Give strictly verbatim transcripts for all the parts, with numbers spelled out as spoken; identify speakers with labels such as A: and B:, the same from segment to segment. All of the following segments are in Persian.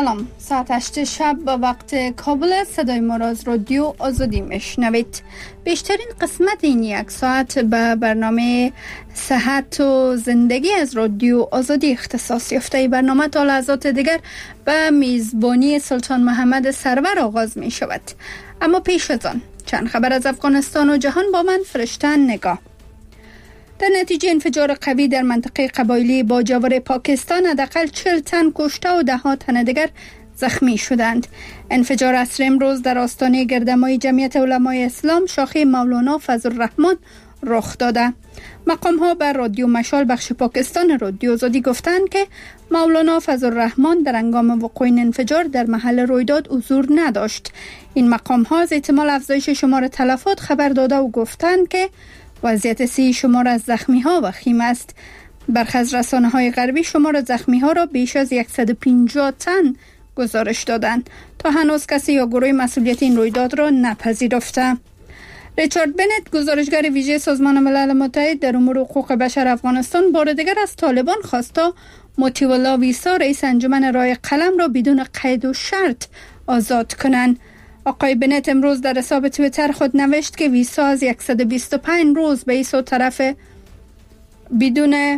A: سلام، ساعت هشت شب به وقت کابل صدای ما را از رادیو آزادی میشنوید. بیشترین قسمت این یک ساعت به برنامه صحت و زندگی از رادیو آزادی اختصاص یافته. برنامه تا لحظات دیگر به میزبانی سلطان محمد سرور آغاز می شود. اما پیش از آن چند خبر از افغانستان و جهان با من فرشته نگاه. در نتیجه انفجار قوی در منطقه قبایلی باجاور پاکستان حداقل چهل تن کشته و ده ها تن دیگر زخمی شدند. انفجار عصر امروز در آستانه گردمای جمعیت علمای اسلام شاخه مولانا فضل الرحمن رخ داده. مقام ها بر رادیو مشال بخش پاکستان رادیو آزادی گفتند که مولانا فضل الرحمن در هنگام وقوع این انفجار در محل رویداد حضور نداشت. این مقام ها از احتمال افزایش شمار تلفات خبر داده و گفتند که وضعیت سی شمار از زخمی ها وخیم است. برخی از رسانه های غربی شمار زخمی ها را بیش از صد و پنجاه تن گزارش دادند. تا هنوز کسی یا گروه مسئولیت این رویداد را نپذیرفته. ریچارد بنت، گزارشگر ویژه سازمان ملل متحد در امور حقوق بشر افغانستان، بار دیگر از طالبان خواست تا موتی الله ویسا رئیس انجمن رای قلم را بدون قید و شرط آزاد کنند. آقای بنت امروز در حساب توییتر خود نوشت که ویسا از صد و بیست و پنج روز به ایسو طرف بدون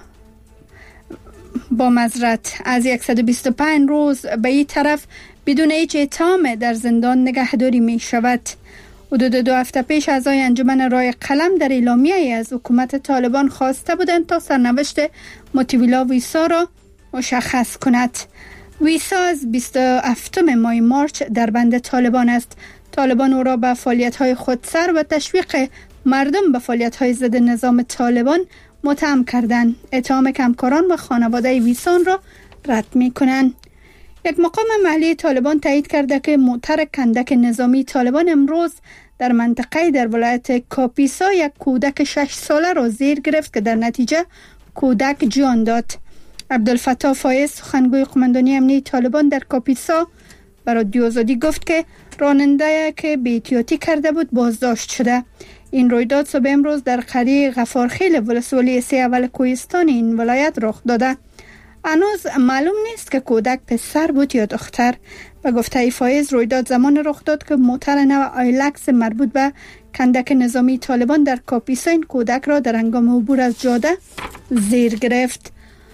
A: با معذرت از صد و بیست و پنج روز به این طرف بدون هیچ اتهام در زندان نگهداری می شود. حدود دو هفته پیش اعضای انجمن رای قلم در اعلامیه‌ای از حکومت طالبان خواسته بودند تا سرنوشت موتی الله ویسا را مشخص کند. ویسا از بیست و هفتم ماه مارچ در بند طالبان است. طالبان او را به فعالیت‌های خودسر و تشویق مردم به فعالیت‌های ضد نظام طالبان متهم کردند. اتهام کمکاران و خانواده ویسا را رد می‌کنند. یک مقام محلی طالبان تایید کرده که موتر کندک نظامی طالبان امروز در منطقه در ولایت کاپیسا یک کودک شش ساله را زیر گرفت که در نتیجه کودک جان داد. عبدالفتاح فایز، سخنگوی قماندانی امنیتی طالبان در کاپیسا، برای رادیو آزادی گفت که راننده که بی احتیاطی کرده بود بازداشت شده. این رویداد صبح امروز در قریه غفارخیل ولسوالی سه اول کوهستان این ولایت رخ داده. هنوز معلوم نیست که کودک پسر بود یا دختر. و گفته فایز، رویداد زمان رخ داد که موتر نو آیلکس مربوط به کندک نظامی طالبان در کاپیسا این کودک را در هنگام عبور از جاده زیر گرفت.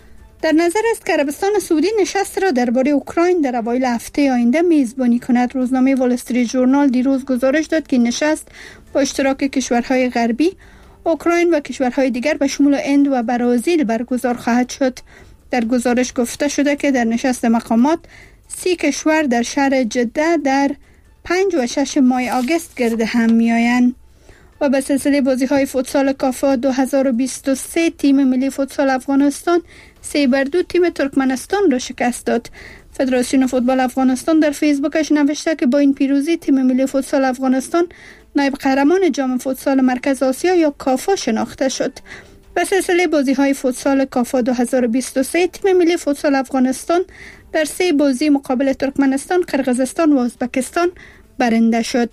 A: در نظر است که عربستان سعودی نشست را درباره اوکراین در اوایل هفته آینده میزبانی کند. روزنامه وال استریت ژورنال دیروز گزارش داد که نشست با اشتراک کشورهای غربی، اوکراین و کشورهای دیگر به شمول هند و برزیل برگزار خواهد شد. در گزارش گفته شده که در نشست مقامات سی کشور در شهر جده در پنج و شش ماه آگوست گرد هم می آیند. و به سلسله بازی های فوتسال کافا دو هزار و بیست و سه تیم ملی فوتسال افغانستان سه بر دو تیم ترکمنستان را شکست داد. فدراسیون فوتبال افغانستان در فیسبوکش نوشته که با این پیروزی تیم ملی فوتسال افغانستان نایب قهرمان جام فوتسال مرکز آسیا یا کافا شناخته شد. به سلسله بازی های فوتسال کافا دو هزار و بیست و سه تیم ملی فوتسال افغانستان در سه بازی مقابل ترکمنستان، قرقیزستان و ازبکستان برنده شد.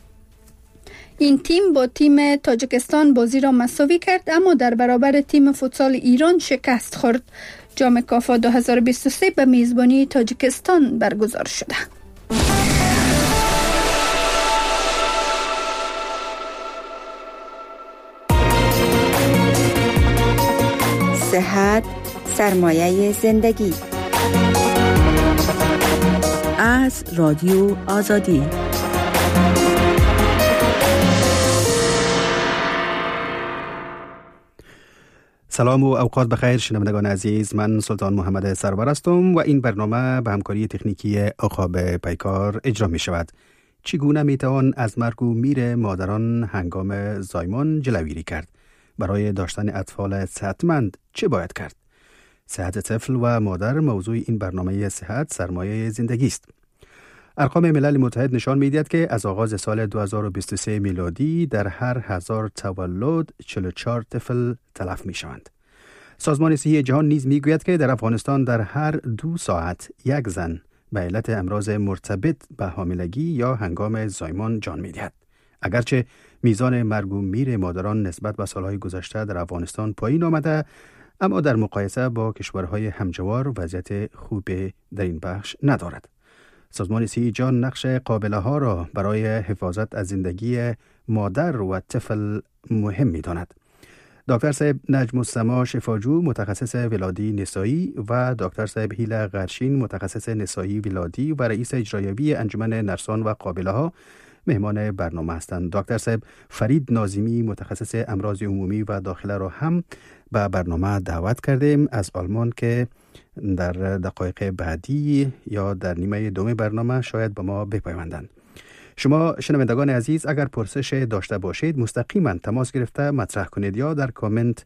A: این تیم با تیم تاجیکستان بازی را مساوی کرد اما در برابر تیم فوتسال ایران شکست خورد. جام کافا دو هزار و بیست و سه به میزبانی تاجیکستان برگزار شده.
B: صحت سرمایه زندگی از رادیو آزادی.
C: سلام و اوقات بخیر شنوندگان عزیز، من سلطان محمد سرور هستم و این برنامه به همکاری تکنیکی عقاب پیکار اجرا می شود. چگونه می توان از مرگ و میر مادران هنگام زایمان جلوگیری کرد؟ برای داشتن اطفال صحتمند چه باید کرد؟ صحت طفل و مادر موضوع این برنامه صحت سرمایه زندگی است. ارقام ملل متحد نشان می‌دهد که از آغاز سال دو هزار و بیست و سه میلادی در هر هزار تولد چهل و چهار طفل تلف می‌شوند. سازمان صحی جهان نیز می‌گوید که در افغانستان در هر دو ساعت یک زن به علت امراض مرتبط به حاملگی یا هنگام زایمان جان می‌دهد. اگرچه میزان مرگ و میر مادران نسبت به سالهای گذشته در افغانستان پایین آمده، اما در مقایسه با کشورهای همجوار وضعیت خوب در این بخش ندارد. سازمان صحی جهان نقش قابله ها را برای حفاظت از زندگی مادر و طفل مهم می داند. دکتر صاحب نجم السما شفاجو متخصص ولادی نسایی و دکتر صاحب هیلا غرشین متخصص نسایی ولادی و رئیس اجرایی انجمن نرسان و قابله ها مهمان برنامه هستند. دکتر صاحب فرید ناظمی متخصص امراض عمومی و داخله را هم به برنامه دعوت کردیم از آلمان که در دقایق بعدی یا در نیمه دوم برنامه شاید با ما بپیوندند. شما شنوندگان عزیز اگر پرسش داشته باشید مستقیما تماس گرفته مطرح کنید یا در کامنت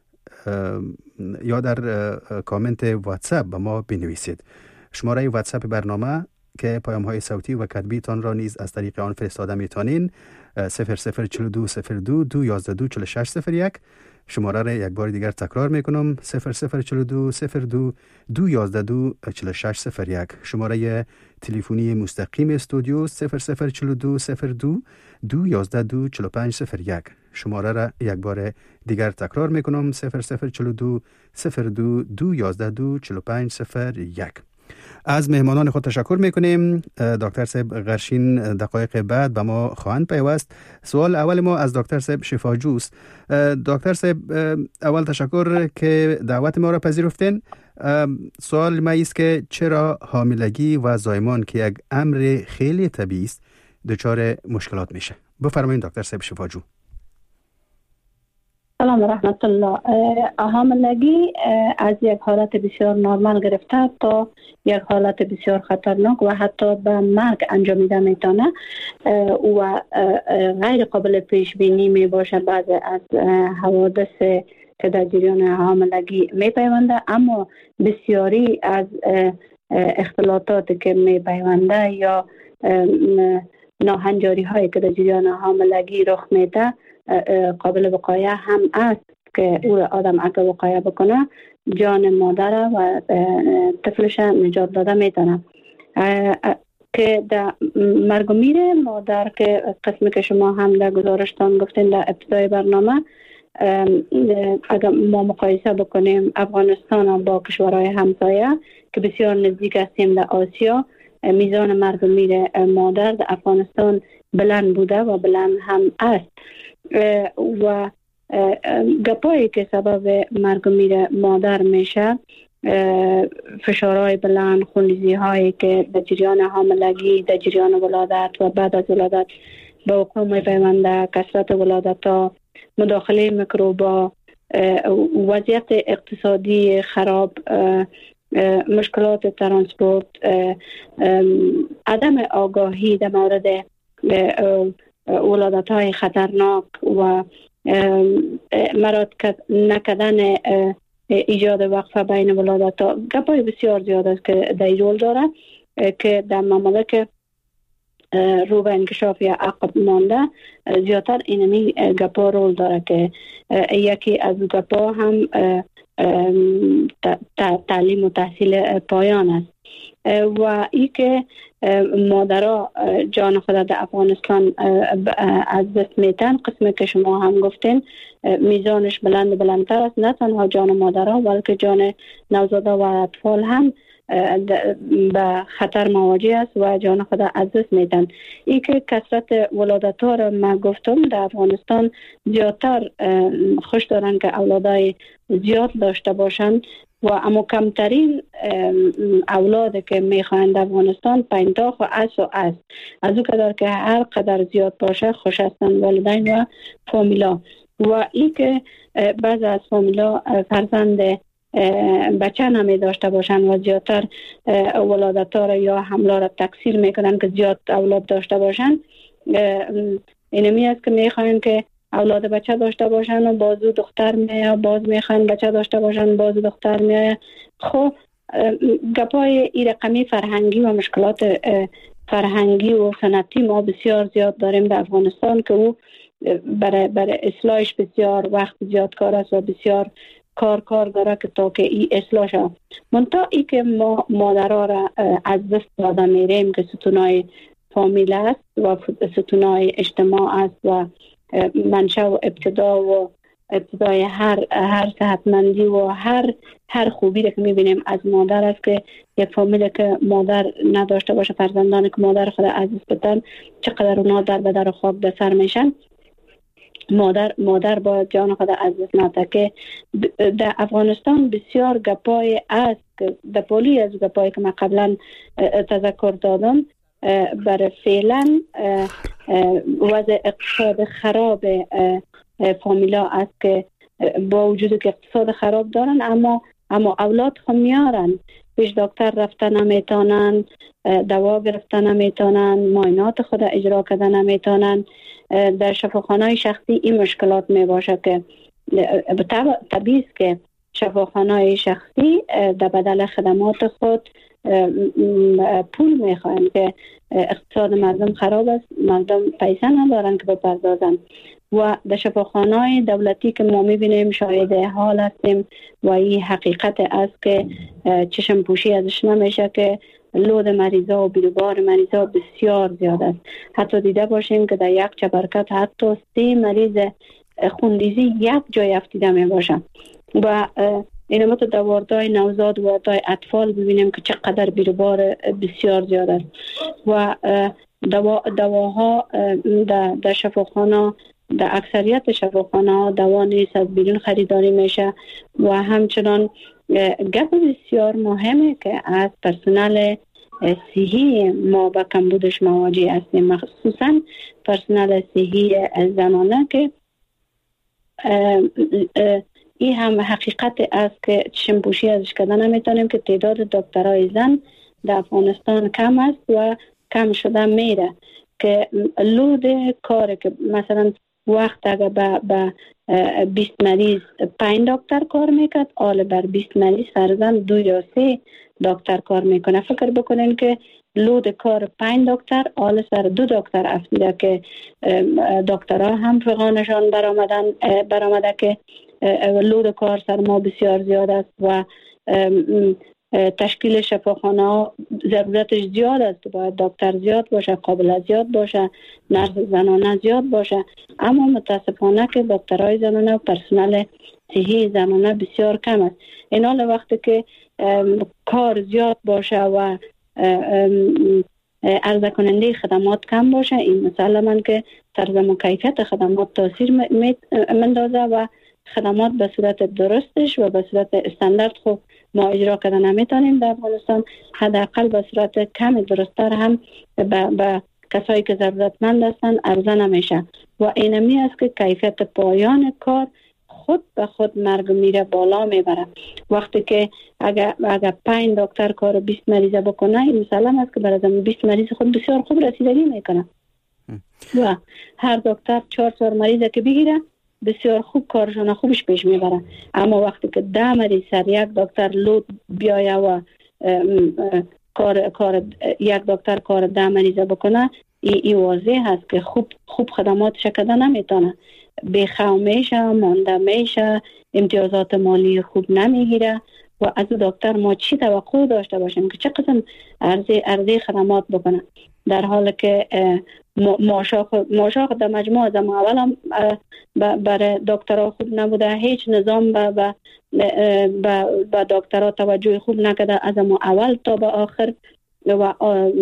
C: یا در کامنت واتساپ به ما بنویسید. شماره واتساپ برنامه که پیام های صوتی و کتبی تان را نیز از طریق آن فرستاده میتونین صفر صفر چهل و دو صفر دو دو یازده دو چهل و شش صفر یک. شماره را یک بار دیگر تکرار میکنم صفر صفر چهل و دو صفر دو دو یازده دو چهل و شش صفر یک. شماره تلفنی مستقیم استودیو صفر صفر چهل و دو صفر دو دو یازده دو چهل و پنج صفر یک. شماره را یک بار دیگر تکرار میکنم صفر صفر چهل و دو صفر دو دو یازده دو چهل و پنج صفر یک. از مهمانان خود تشکر میکنیم. دکتر صاحب غرشین دقایق بعد به ما خواهند پیوست. سوال اول ما از دکتر صاحب شفاجوست. دکتر صاحب اول تشکر که دعوت ما را پذیرفتین. سوال ما است که چرا حاملگی و زایمان که یک امر خیلی طبیعی است دچار مشکلات میشه؟ بفرمایید دکتر صاحب شفاجو.
D: سلام و رحمت الله. حاملگی از یک حالت بسیار نرمال گرفته تا یک حالت بسیار خطرناک و حتی به مرگ انجامیده میتونه و غیر قابل پیش بینی می باشه بعض از حوادث که در جریان حاملگی می پیونده، اما بسیاری از اختلالات که می پیونده یا ناهنجاری هایی که در جریان حاملگی رخ میده قابل وقایع هم است که او را آدم اگر وقایع بکنه جان مادر و طفلش نجات داده میتونه. که در مرگ و میر مادر که قسمی که شما هم در گزارشتان گفتین در ابتدای برنامه، اگر ما مقایسه بکنیم افغانستان با کشورهای همسایه که بسیار نزدیک هستیم در آسیا، میزان مرگ و میر مادر در افغانستان بلند بوده و بلند هم است و گپایی که سبب مرگ و میر مادر میشه فشارهای بلند، خونریزی هایی که در جریان حاملگی، در جریان ولادت و بعد از ولادت به وقوع میپیونده، کثرت ولادت ها، مداخله میکروبا، وضعیت اقتصادی خراب، مشکلات ترانسپورت، عدم آگاهی در مورد ولادت های خطرناک و مراد نکردن ایجاد وقفه بین ولادت ها، گپای بسیار زیاد است که در رول داره که در ممالک رو به انکشاف یا عقب مانده زیادتر اینمی گپا رول داره که یکی از گپا هم تعلیم و تحصیل پایان است و ای که مادرها جان خود در افغانستان از دست میتن. قسمی که شما هم گفتین میزانش بلند بلندتر است، نه تنها جان مادرها بلکه جان نوزاده و اطفال هم به خطر مواجه است و جان خود از دست میتن. ای که کثرت ولادت ها را من گفتم در افغانستان زیادتر خوش دارن که اولادای زیاد داشته باشند و اما کمترین اولاد که میخواهند در افغانستان پنتاخ و اس و اس از او قدر که هر قدر زیاد باشه خوش هستند والدین و فامیلا. و این که بعض از فامیلا فرزند بچه نمی داشته باشند و زیادتر ولادت ها را یا حمله را تکثیر میکنن که زیاد اولاد داشته باشند. اینمی است که میخواهیم که اولاد بچه داشته باشن و بازو دختر میاد، باز میخوان بچه داشته باشن بازو دختر میاد. خب گپای این رقمی فرهنگی و مشکلات فرهنگی و سنتی ما بسیار زیاد داریم در افغانستان که او برای برای اصلاحش بسیار وقت زیاد کار است و بسیار کار کار داره که تا که این اصلاح شد. منتها ای که ما مادرها را از دست داده میریم که ستونای فامیل است و ستونای اجتماع است و منشأ و ابتدا و ابتدای هر هر صحتمندی و هر هر خوبی که میبینیم از مادر است که یک فامیل که مادر نداشته باشه، فرزندانی که مادر خود از دست بدن، چقدر اونا در بدر و خاک به سر میشن. مادر مادر با جان خود از دست نده. که در افغانستان بسیار گپای است که در پولی از گپایی که من قبلا تذکر دادم، برای فعلا وضع اقتصاد خراب فامیلا است که با وجود که اقتصاد خراب دارن اما اما اولاد خود میارن، پیش دکتر رفتن نمیتونن، دوا گرفتن نمیتونن، معاینات خود اجرا کردن نمیتونن. در شفاخانه‌های شخصی این مشکلات میباشه که طبیعی است که شفاخانه‌های شخصی در بدل خدمات خود پول میخواین که اقتصاد مردم خراب است، مردم پیسه ندارن که بپردازن. و در شفاخانه‌های دولتی که ما میبینیم شاهد حال هستیم و این حقیقت است که چشم پوشی ازش نمیشه که لود مریضا و بیروبار مریضا بسیار زیاد است. حتی دیده باشیم که در یک چبرکت حتی سه مریض خونریزی یک جای افتیده می باشه. و این ما تو در واردای نوزاد و واردای اطفال ببینیم که چقدر بیروبار بسیار زیاد است. و دوا دواها در, در شفاخانه، در اکثریت شفاخانه ها دوا نیست، از بیرون خریداری میشه. و همچنان گپ بسیار مهمه که از پرسنل صحی ما با کمبودش مواجه هستیم، مخصوصا پرسنل صحی زنانه که این هم حقیقت است که چشم‌پوشی ازش کردن نمیتونیم که تعداد دکترای زن در افغانستان کم است و کم شده میره. که لود کار که مثلا وقت اگر با, با بیست مریض پنج دکتر کار میکرد، حالا بر بیست مریض فرزن دو یا سه دکتر کار میکنه. فکر بکنین که لود کار پنج دکتر حالا سر دو دکتر افتیده که دکترها هم فقانشان برآمدن برآمده که لود کار سر ما بسیار زیاد است و تشکیل شفاخانه ها ضرورتش زیاد است. باید دکتر زیاد باشه، قابل زیاد باشه، نرس زنانه زیاد باشه. اما متاسفانه که دکترهای زنانه و پرسنل صحی زنانه بسیار کم است. این حال وقتی که کار زیاد باشه و عرضه کننده خدمات کم باشه، این مسلماً که طرز و کیفیت خدمات تاثیر مندازه و خدمات به صورت درستش و به صورت استاندارد خوب ما اجرا کردن نمیتونیم در افغانستان. حداقل به صورت کم درستتر هم به, به کسایی که ضرورتمند هستن عرضه نمیشه. و اینمی است که کیفیت پایان کار خود به خود مرگ میره بالا میبره. وقتی که اگر اگر پنج دکتر کار بیست مریضه بکنه، این مسلم است که برای بیست مریض خود بسیار خوب رسیدگی میکنه. و هر دکتر چهار چهار مریضه که بگیره بسیار خوب کارشون خوبش پیش میبره. اما وقتی که ده مریض سر یک دکتر لود بیایه و کار کار یک دکتر کار ده مریضه بکنه، ای, ای واضح هست که خوب خوب خدماتش کده نمیتونه، بخو میشه، مانده میشه، امتیازات مالی خوب نمیگیره. و از دکتر ما چی توقع داشته باشیم که چه قسم عرضه عرضه خدمات بکنه، در حالی که ماشاق ماشاق در مجموعه از اول هم برای دکترها خوب نبوده، هیچ نظام به به به دکترها توجه خوب نکرده از اول تا به آخر. و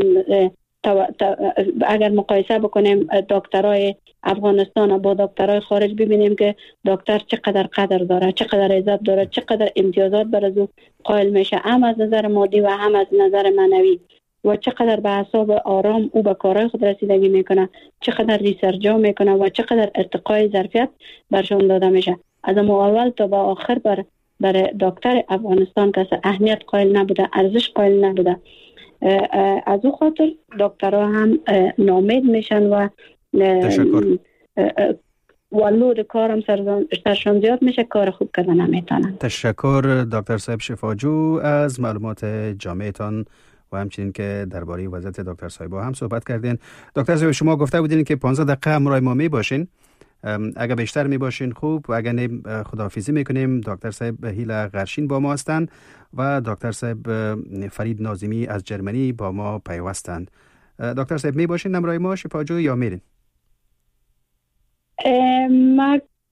D: اگر مقایسه بکنیم دکترای افغانستان با دکترای خارج، ببینیم که دکتر چقدر قدر داره، چقدر عزت داره، چقدر امتیازات بر از او قائل میشه، هم از نظر مادی و هم از نظر معنوی. و چقدر به حساب آرام او به کارهای خود رسیدگی میکنه، چقدر ریسرچا میکنه و چقدر ارتقای ظرفیت برشون داده میشه. از اول تا به آخر بر برای دکتر افغانستان کسی اهمیت قائل نبوده، ارزش قائل نبوده. از او خاطر دکترها هم نامید میشن و
C: تشکر
D: و لود کارم سرشان زیاد میشه، کار خوب کردن نمیتونن.
C: تشکر دکتر صاحب شفاجو از معلومات جامعتان و همچنین که درباره وضعیت دکتر صاحبا هم صحبت کردین. دکتر صاحب شما گفته بودین که پانزده دقیقه همراه ما می باشین، اگر بیشتر می باشین خوب، و اگر نه خداحافظی میکنیم. دکتر صاحب هیلا غرشین با ما هستند و دکتر صاحب فرید ناظمی از جرمنی با ما پیوستند. دکتر صاحب می باشین همراه ما شفاجو یا میرین؟
D: ما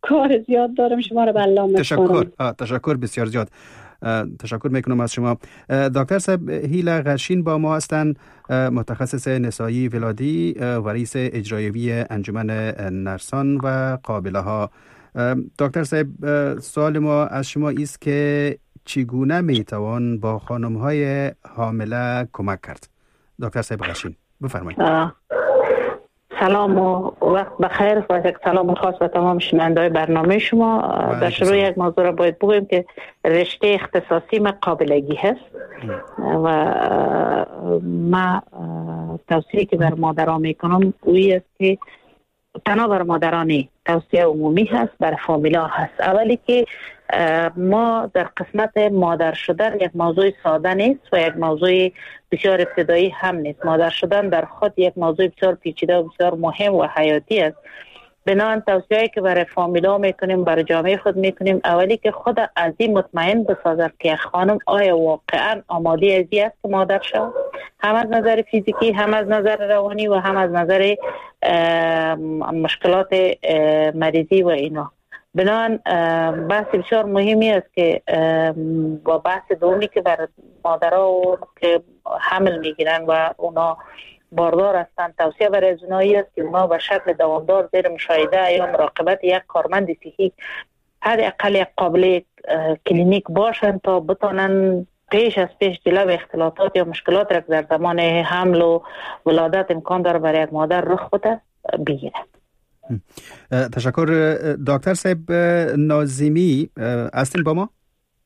D: کار زیاد دارم. شما رو به الله
C: تشکر. تشکر بسیار زیاد. تشکر میکنم از شما. دکتر صاحب هیلا غرشین با ما هستند، متخصص نسایی ولادی و رئیس اجرایی انجمن نرسان و قابله ها. دکتر صاحب سوال ما از شما است که چگونه میتوان با خانم های حامله کمک کرد؟ دکتر صاحب غرشین بفرمایید.
E: سلام و وقت بخیر و یک سلام خاص به تمام شنونده‌های برنامه شما. در شروع یک موضوع را باید بگویم که رشته اختصاصی ما قابلگی هست و ما توصیه که بر مادران میکنم اوی است که تنها بر مادرانی توصیه عمومی هست، بر فامیلا هست. اولی که ما در قسمت مادر شدن یک موضوع ساده نیست و یک موضوع بسیار ابتدایی هم نیست. مادر شدن در خود یک موضوع بسیار پیچیده و بسیار مهم و حیاتی است. بنابراین توصیه‌ای که برای فامیلا میکنیم، برای جامعه خود میکنیم، اولی که خود از این مطمئن بسازد که خانم آیا واقعا آماده از این است که مادر شود، هم از نظر فیزیکی، هم از نظر روانی و هم از نظر مشکلات مریضی و اینا. بنابراین بحث بسیار مهمی است که با بحث دومی که بر مادرها که حمل میگیرن و اونا باردار هستند، توصیه برای از اونایی است که اونا به شکل دوامدار زیر مشاهده یا مراقبت یک کارمند صحی حداقل یک قابل کلینیک باشند تا بتونن پیش از پیش جلوی اختلاطات یا مشکلات را در زمان حمل و ولادت امکان داره برای یک مادر رخ بده بگیرن.
C: تشکر. دکتر صاحب ناظمی هستین با ما؟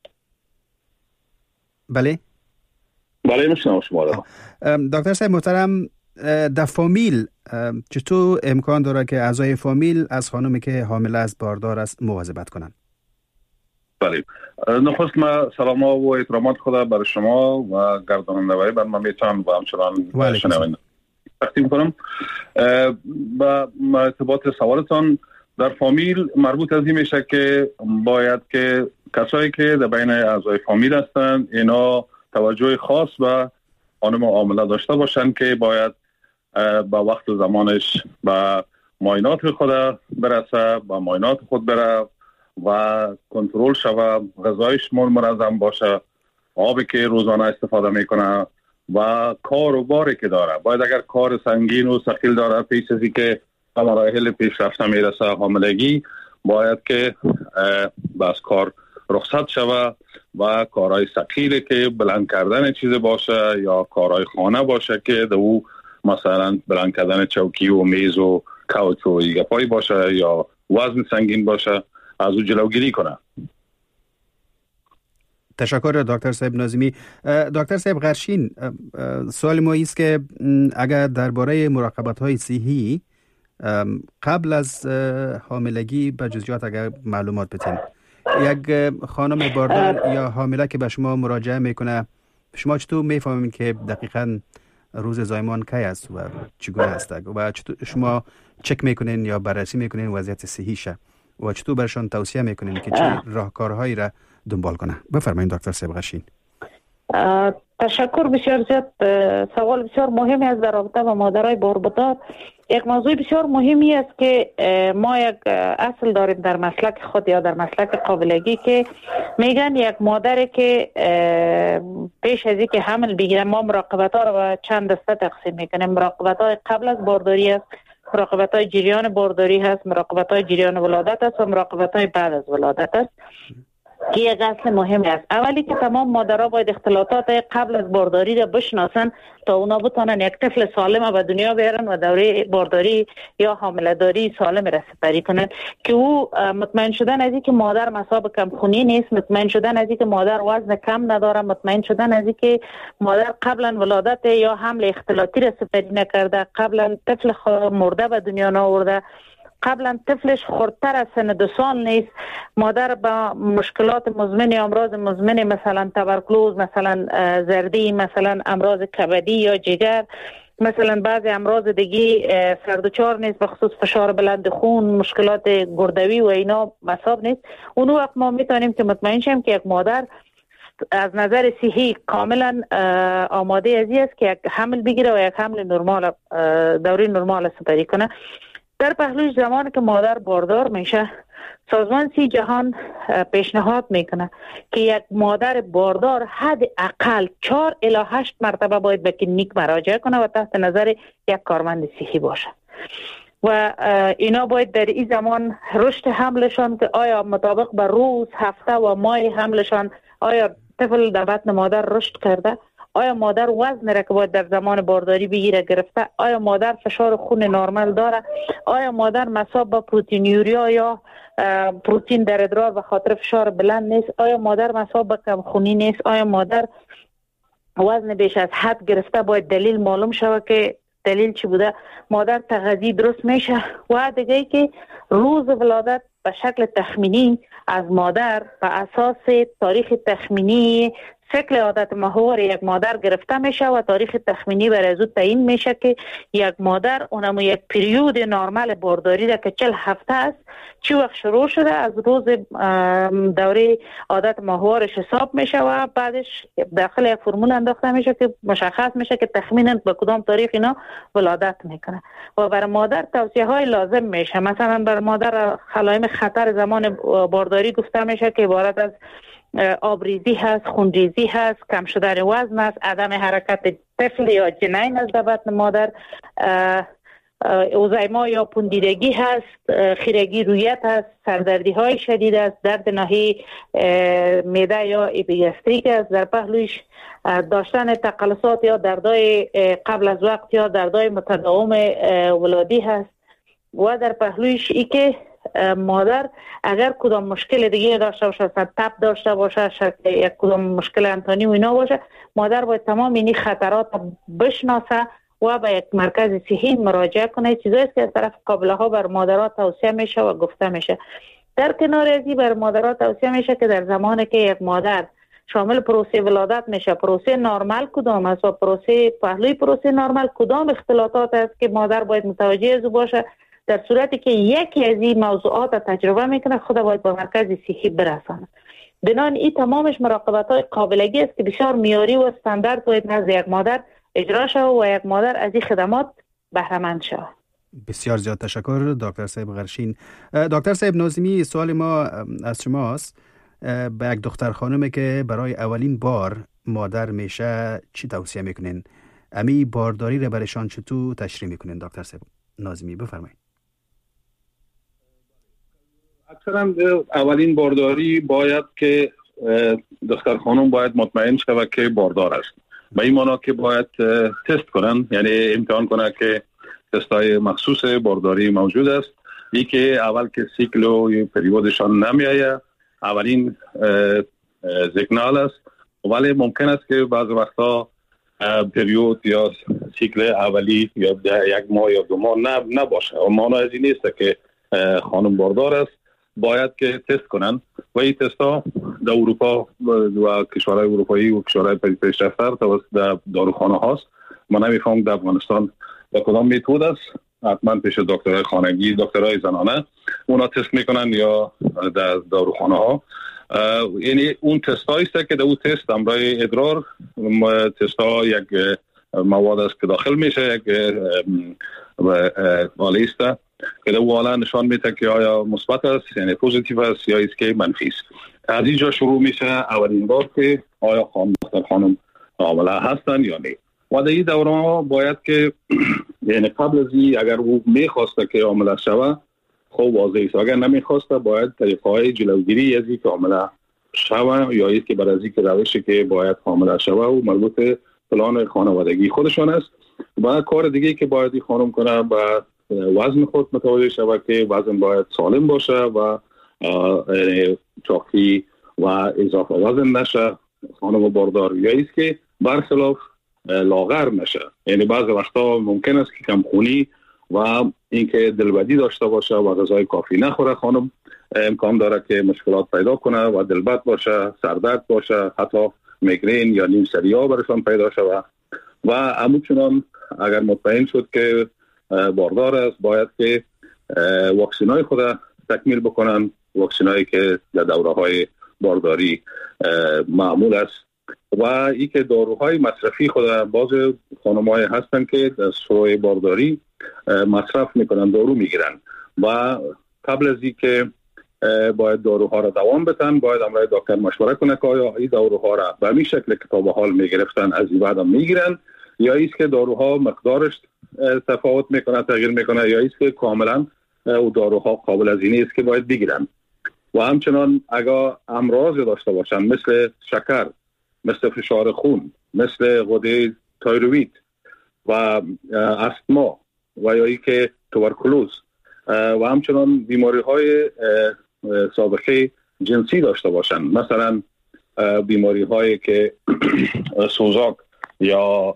C: بله
F: بله میشنم شما را.
C: دکتر صاحب محترم، در فامیل چطور امکان داره که اعضای فامیل از خانمی که حامله است باردار است مواظبت کنند؟
F: بله، نخست ما سلام و احترامات خدا برای شما و گرداننده برنامه‌تان و همچنان شنونده تقدیم کنم. با ارتباط سوالتان در فامیل مربوط از این میشه که باید که کسایی که در بین اعضای فامیل هستند اینا توجه خاص به خانم حامله داشته باشند که باید با وقت و زمانش به معاینات خود برسه، با معاینات خود بره و کنترل شوه، غذایش منظم باشه، آبی که روزانه استفاده میکنه و کار و باری که داره. باید اگر کار سنگین و ثقیل داره پیش ازی که به مراحل پیشرفته میرسه حاملگی، باید که بس کار رخصت شوه و کارهای ثقیلی که بلند کردن چیز باشه یا کارهای خانه باشه که در او مثلا بلند کردن چوکی و میز و کوچ و ایگه پای باشه یا وزن سنگین باشه از او جلوگیری کنه.
C: تشکر دکتر صاحب ناظمی. دکتر صاحب غرشین، سوال ما است که اگر درباره مراقبت های صحی قبل از حاملگی به جزئیات اگر معلومات بتین، یک خانم باردار یا حامله که به شما مراجعه میکنه، شما چطور میفهمین که دقیقاً روز زایمان کی است و چگونه است و چطور شما چک میکنین یا بررسی میکنین وضعیت صحیشه و چطور برشان توصیه میکنین که چه راهکارهایی را دنبال کنه؟ بفرمایید دکتر صاحب غرشین.
E: تشکر. بسیار زیاد سوال بسیار مهمی است در رابطه با مادرای باردار. یک موضوع بسیار مهمی است که ما یک اصل داریم در مسلک خود یا در مسلک قابلگی که میگن یک مادری که پیش از اینکه حمل بگیره، ما مراقبت ها رو به چند دسته تقسیم میکنیم. مراقبت های قبل از بارداری است، مراقبت های جریان بارداری هست، مراقبت های جریان ولادت است و مراقبت های بعد از ولادت است که یک اصل مهم است. اولی که تمام مادرها باید اختلاطات قبل از بارداری را بشناسن تا اونا بتونن یک طفل سالم به دنیا بیارن و دوره بارداری یا حامله داری سالم را سپری کنن، که او مطمئن شدن از اینکه مادر مصاب کمخونی نیست، مطمئن شدن از اینکه مادر وزن کم نداره، مطمئن شدن از اینکه مادر قبلا ولادت یا حمل اختلاطی را سپری نکرده، قبلا طفل مرده به دنیا نآورده، قبلا طفلش خردتر از سن دو سال نیست، مادر با مشکلات مزمن یا امراض مزمن مثلا تبرکلوز، مثلا زردی، مثلا امراض کبدی یا جگر، مثلا بعضی امراض دیگه سردوچار نیست، به خصوص فشار بلند خون، مشکلات گردوی و اینا مصاب نیست. اون وقت ما میتونیم که مطمئن شیم که یک مادر از نظر صحی کاملا آماده ازی است که یک حمل بگیره و یک حمل نرمال دوره نرمال سپری کنه. در پهلوش زمانی که مادر باردار میشه سازمان صحت جهان پیشنهاد میکنه که یک مادر باردار حد اقل چهار الی هشت مرتبه باید به کلینیک مراجعه کنه و تحت نظر یک کارمند صحی باشه و اینا باید در این زمان رشد حملشان که آیا مطابق به روز، هفته و ماه حملشان آیا طفل در بطن مادر رشد کرده، آیا مادر وزن را که باید در زمان بارداری بگیره گرفته، آیا مادر فشار خون نرمال داره، آیا مادر مصاب به پروتئینوریا یا پروتئین در ادرار به خاطر فشار بلند نیست، آیا مادر مصاب به کم خونی نیست، آیا مادر وزن بیش از حد گرفته. باید دلیل معلوم شود که دلیل چی بوده، مادر تغذیه درست میشه و دیگه ای که روز ولادت به شکل تخمینی از مادر به اساس تاریخ تخمینی شکل عادت ماهوار یک مادر گرفته میشه و تاریخ تخمینی برای از او تعیین میشه که یک مادر اونم یک پریود نرمال بارداری ده که چهل هفته است چی وقت شروع شده از روز دوره عادت ماهوارش حساب میشه و بعدش داخل یک فرمول انداخته میشه که مشخص میشه که تخمینا به کدام تاریخ اینا ولادت میکنه و برای مادر توصیه های لازم میشه. مثلا برای مادر علائم خطر زمان بارداری گفته میشه که عبارت از آبریزی هست، خونریزی هست، کم شدن وزن است، عدم حرکت طفل یا جنین از بطن مادر، اوزایما یا پوندیدگی هست، خیرگی رویت هست، سردردی های شدید است، درد ناحیه معده یا اپیگاستریک است، در پهلویش داشتن تقلصات یا دردای قبل از وقت یا دردای متداوم ولادی هست و در پهلویش ای که مادر اگر کدام مشکل دیگه داشته باشه، تب داشته باشه، یک کدام مشکل انتانی و اینا باشه، مادر باید تمام این خطرات بشناسه و به یک مرکز صحی مراجعه کنه. چیزایی که از طرف قابله ها بر مادرات توصیه میشه و گفته میشه. در کنار از این بر مادرات توصیه میشه که در زمانی که یک مادر شامل پروسه ولادت میشه، پروسه نرمال کدام است و پروسه پهلوی پروسه نرمال کدام اختلالات است که مادر باید متوجه از باشه. در صورتی که یکی از این موضوعات تجربه میکنه خود باید به مرکز صحی برسانه. بنابراین این تمامش مراقبت های قابلگی است که بسیار معیاری و استاندارد باید نزد یک مادر اجرا شود و یک مادر از این خدمات بهره مند شود.
C: بسیار زیاد تشکر دکتر صاحب غرشین. دکتر صاحب ناظمی، سوال ما از شماست. به یک دختر خانمی که برای اولین بار مادر میشه چی توصیه میکنین؟ امی بارداری را برشان چطور تشریح میکنین دکتر صاحب ناظمی؟ بفرمایید.
F: اکثرا اولین بارداری باید که دختر خانم باید مطمئن شود که باردار است. به این معنی که باید تست کنن، یعنی امتحان کنن که تستای مخصوص بارداری موجود است. ای که اول که سیکل و پریودشان نمیایه، اولین سیگنال است، ولی ممکن است که بعض وقتا پریود یا سیکل اولی یا یک ماه یا دو ماه نباشه و معنی از این نیست که خانم باردار است. باید که تست کنن و این تست ها در اروپا و کشورهای اروپایی و کشورهای پیشرفته توسط داروخانه هاست. من نمیفهم در افغانستان به کدام متد است، حتما پیش دکترای خانگی، دکترای زنانه اونا تست میکنن یا در داروخانه ها. یعنی اون تست هایی است که در اون تست امرای ادرار تست ها یک مواد است که داخل میشه، یک آله است که در والا نشان میده که آیا مثبت است یعنی پوزیتیو است یا است که منفی است. از اینجا شروع میشه اولین بار که آیا خانم دختر خانم حامله هستن یا نه. و در این دوران باید که یعنی قبل از این اگر او میخواسته که حامله شوه خب واضح است، اگر نمیخواسته باید طریقه های جلوگیری از این که حامله شوه یا است که بر از این که روشی که باید حامله شوه و مربوط پلان خانوادگی خودشان است. و کار دیگه که باید این خانم کنه با وزن خود متوجه شود که وزن باید سالم باشه و چاقی و اضافه وزن نشه. خانم باردار یا است که برخلاف لاغر نشه، یعنی بعض وقتا ممکن است که کم خونی و اینکه دلبدی داشته باشه و غذای کافی نخوره. خانم امکان داره که مشکلات پیدا کنه و دلبد باشه، سردرد باشه، حتی میگرین یا نیم سری ها برشان پیدا شود. و همچنان اگر مطمئن شد که باردار است باید که واکسین های خود تکمیل بکنن، واکسین هایی که در دوره های بارداری معمول است. و ای که داروهای مصرفی خود باز خانم های هستن که در شروع بارداری مصرف میکنن، دارو میگیرن و قبل از ای که باید داروها را دوام بدن، باید امرای دکتر مشوره کنه که آیا این داروها را به همین شکل که تا به حال میگرفتن از این بعد هم میگیرن یا ایست که داروها مقدارش تفاوت میکنه، تغییر میکنه، یا ایست که کاملا او داروها قابل از این است که باید بگیرن. و همچنان اگر امراض داشته باشن مثل شکر، مثل فشار خون، مثل غده تایروید و استما و یا ای که توبرکلوز و همچنان بیماری های سابقه جنسی داشته باشن، مثلا بیماری هایی که سوزاک یا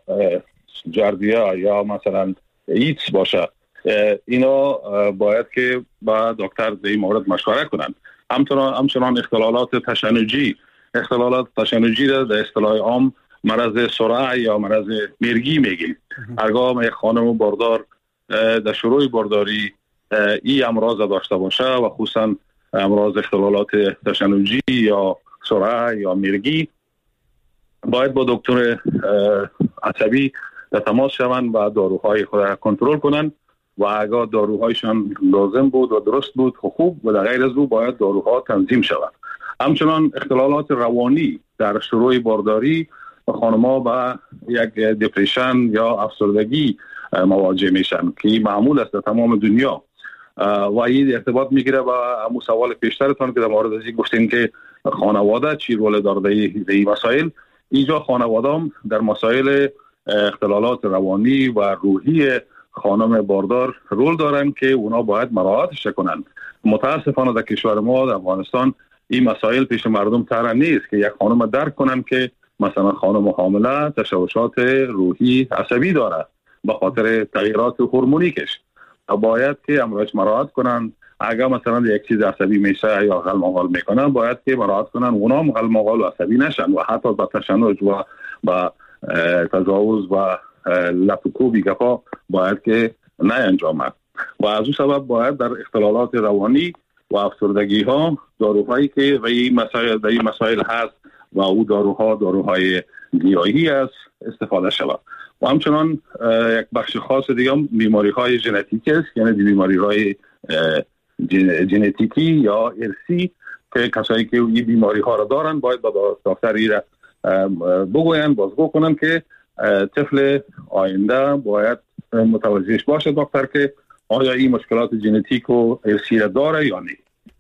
F: جاردیا یا مثلا ایدز باشه، اینا باید که با دکتر در این مورد مشوره کنن. همچنان همچنان اختلالات تشنجی اختلالات تشنجی را در اصطلاح عام مرض سرعه یا مرض مرگی میگیم. هرگاه یک خانم باردار در شروع بارداری این امراض داشته باشه و خصوصا امراض اختلالات تشنجی یا سرعه یا مرگی، باید با دکتر عصبی در تماس شوند و داروهای خود را کنترل کنند و اگر داروهایشان لازم بود و درست بود خوب و در غیر از او باید داروها تنظیم شود. همچنان اختلالات روانی در شروع بارداری خانم‌ها با یک دپرشن یا افسردگی مواجه میشن که معمول است در تمام دنیا و این ارتباط میگیره با همون سوال پیشترتان که در مورد از این گفتین که خانواده چی رول داره در این مسائل. اینجا خانواده در مسائل اختلالات روانی و روحی خانم باردار رول دارن که اونا باید مراعاتش کنند. متاسفانه در کشور ما در افغانستان این مسائل پیش مردم طرح نیست که یک خانم درک کنن که مثلا خانم حامله تشوشات روحی عصبی داره به خاطر تغییرات هورمونیکش. باید که امروز مراعات کنن. اگر مثلا یک چیز عصبی میشه یا غلمغال میکنن باید که مراعات کنن اونا هم غلمغال و عصبی نشن و حتی با تشنج و با تجاوز و لپکوبی گفا باید که نه انجامد و از اون سبب باید در اختلالات روانی و افسردگی ها داروهایی که و این مسائل در این مسائل هست و او داروها داروهای گیاهی است استفاده شود. و همچنان یک بخش خاص دیگه هم بیماری های ژنتیکی است، یعنی بیماری های ژنتیکی یا ارثی که کسایی که این بیماری ها را دارن باید با دکتری را بگوین بازگو کنن که طفل آینده باید متوجهش باشه دکتر که آیا این مشکلات ژنتیک و ارثی را داره یا نه.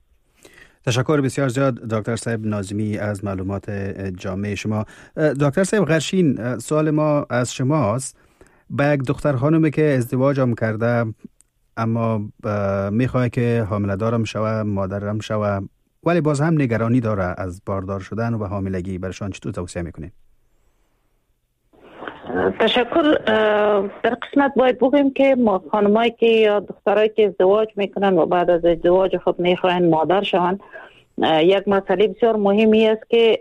C: تشکر بسیار زیاد دکتر صاحب ناظمی از معلومات جامع شما. دکتر صاحب غرشین، سوال ما از شماست. با یک دختر خانومی که ازدواج هم کرده اما میخواه که حامله دارم شوه، مادرم شوه، ولی باز هم نگرانی داره از باردار شدن و حاملگی، برشان چطور توصیه میکنید؟
E: تشکر. در قسمت باید بگیم که ما خانمایی که یا دخترایی که ازدواج میکنن و بعد از ازدواج خود میخواین مادر شوند، یک مسئله بسیار مهمی است که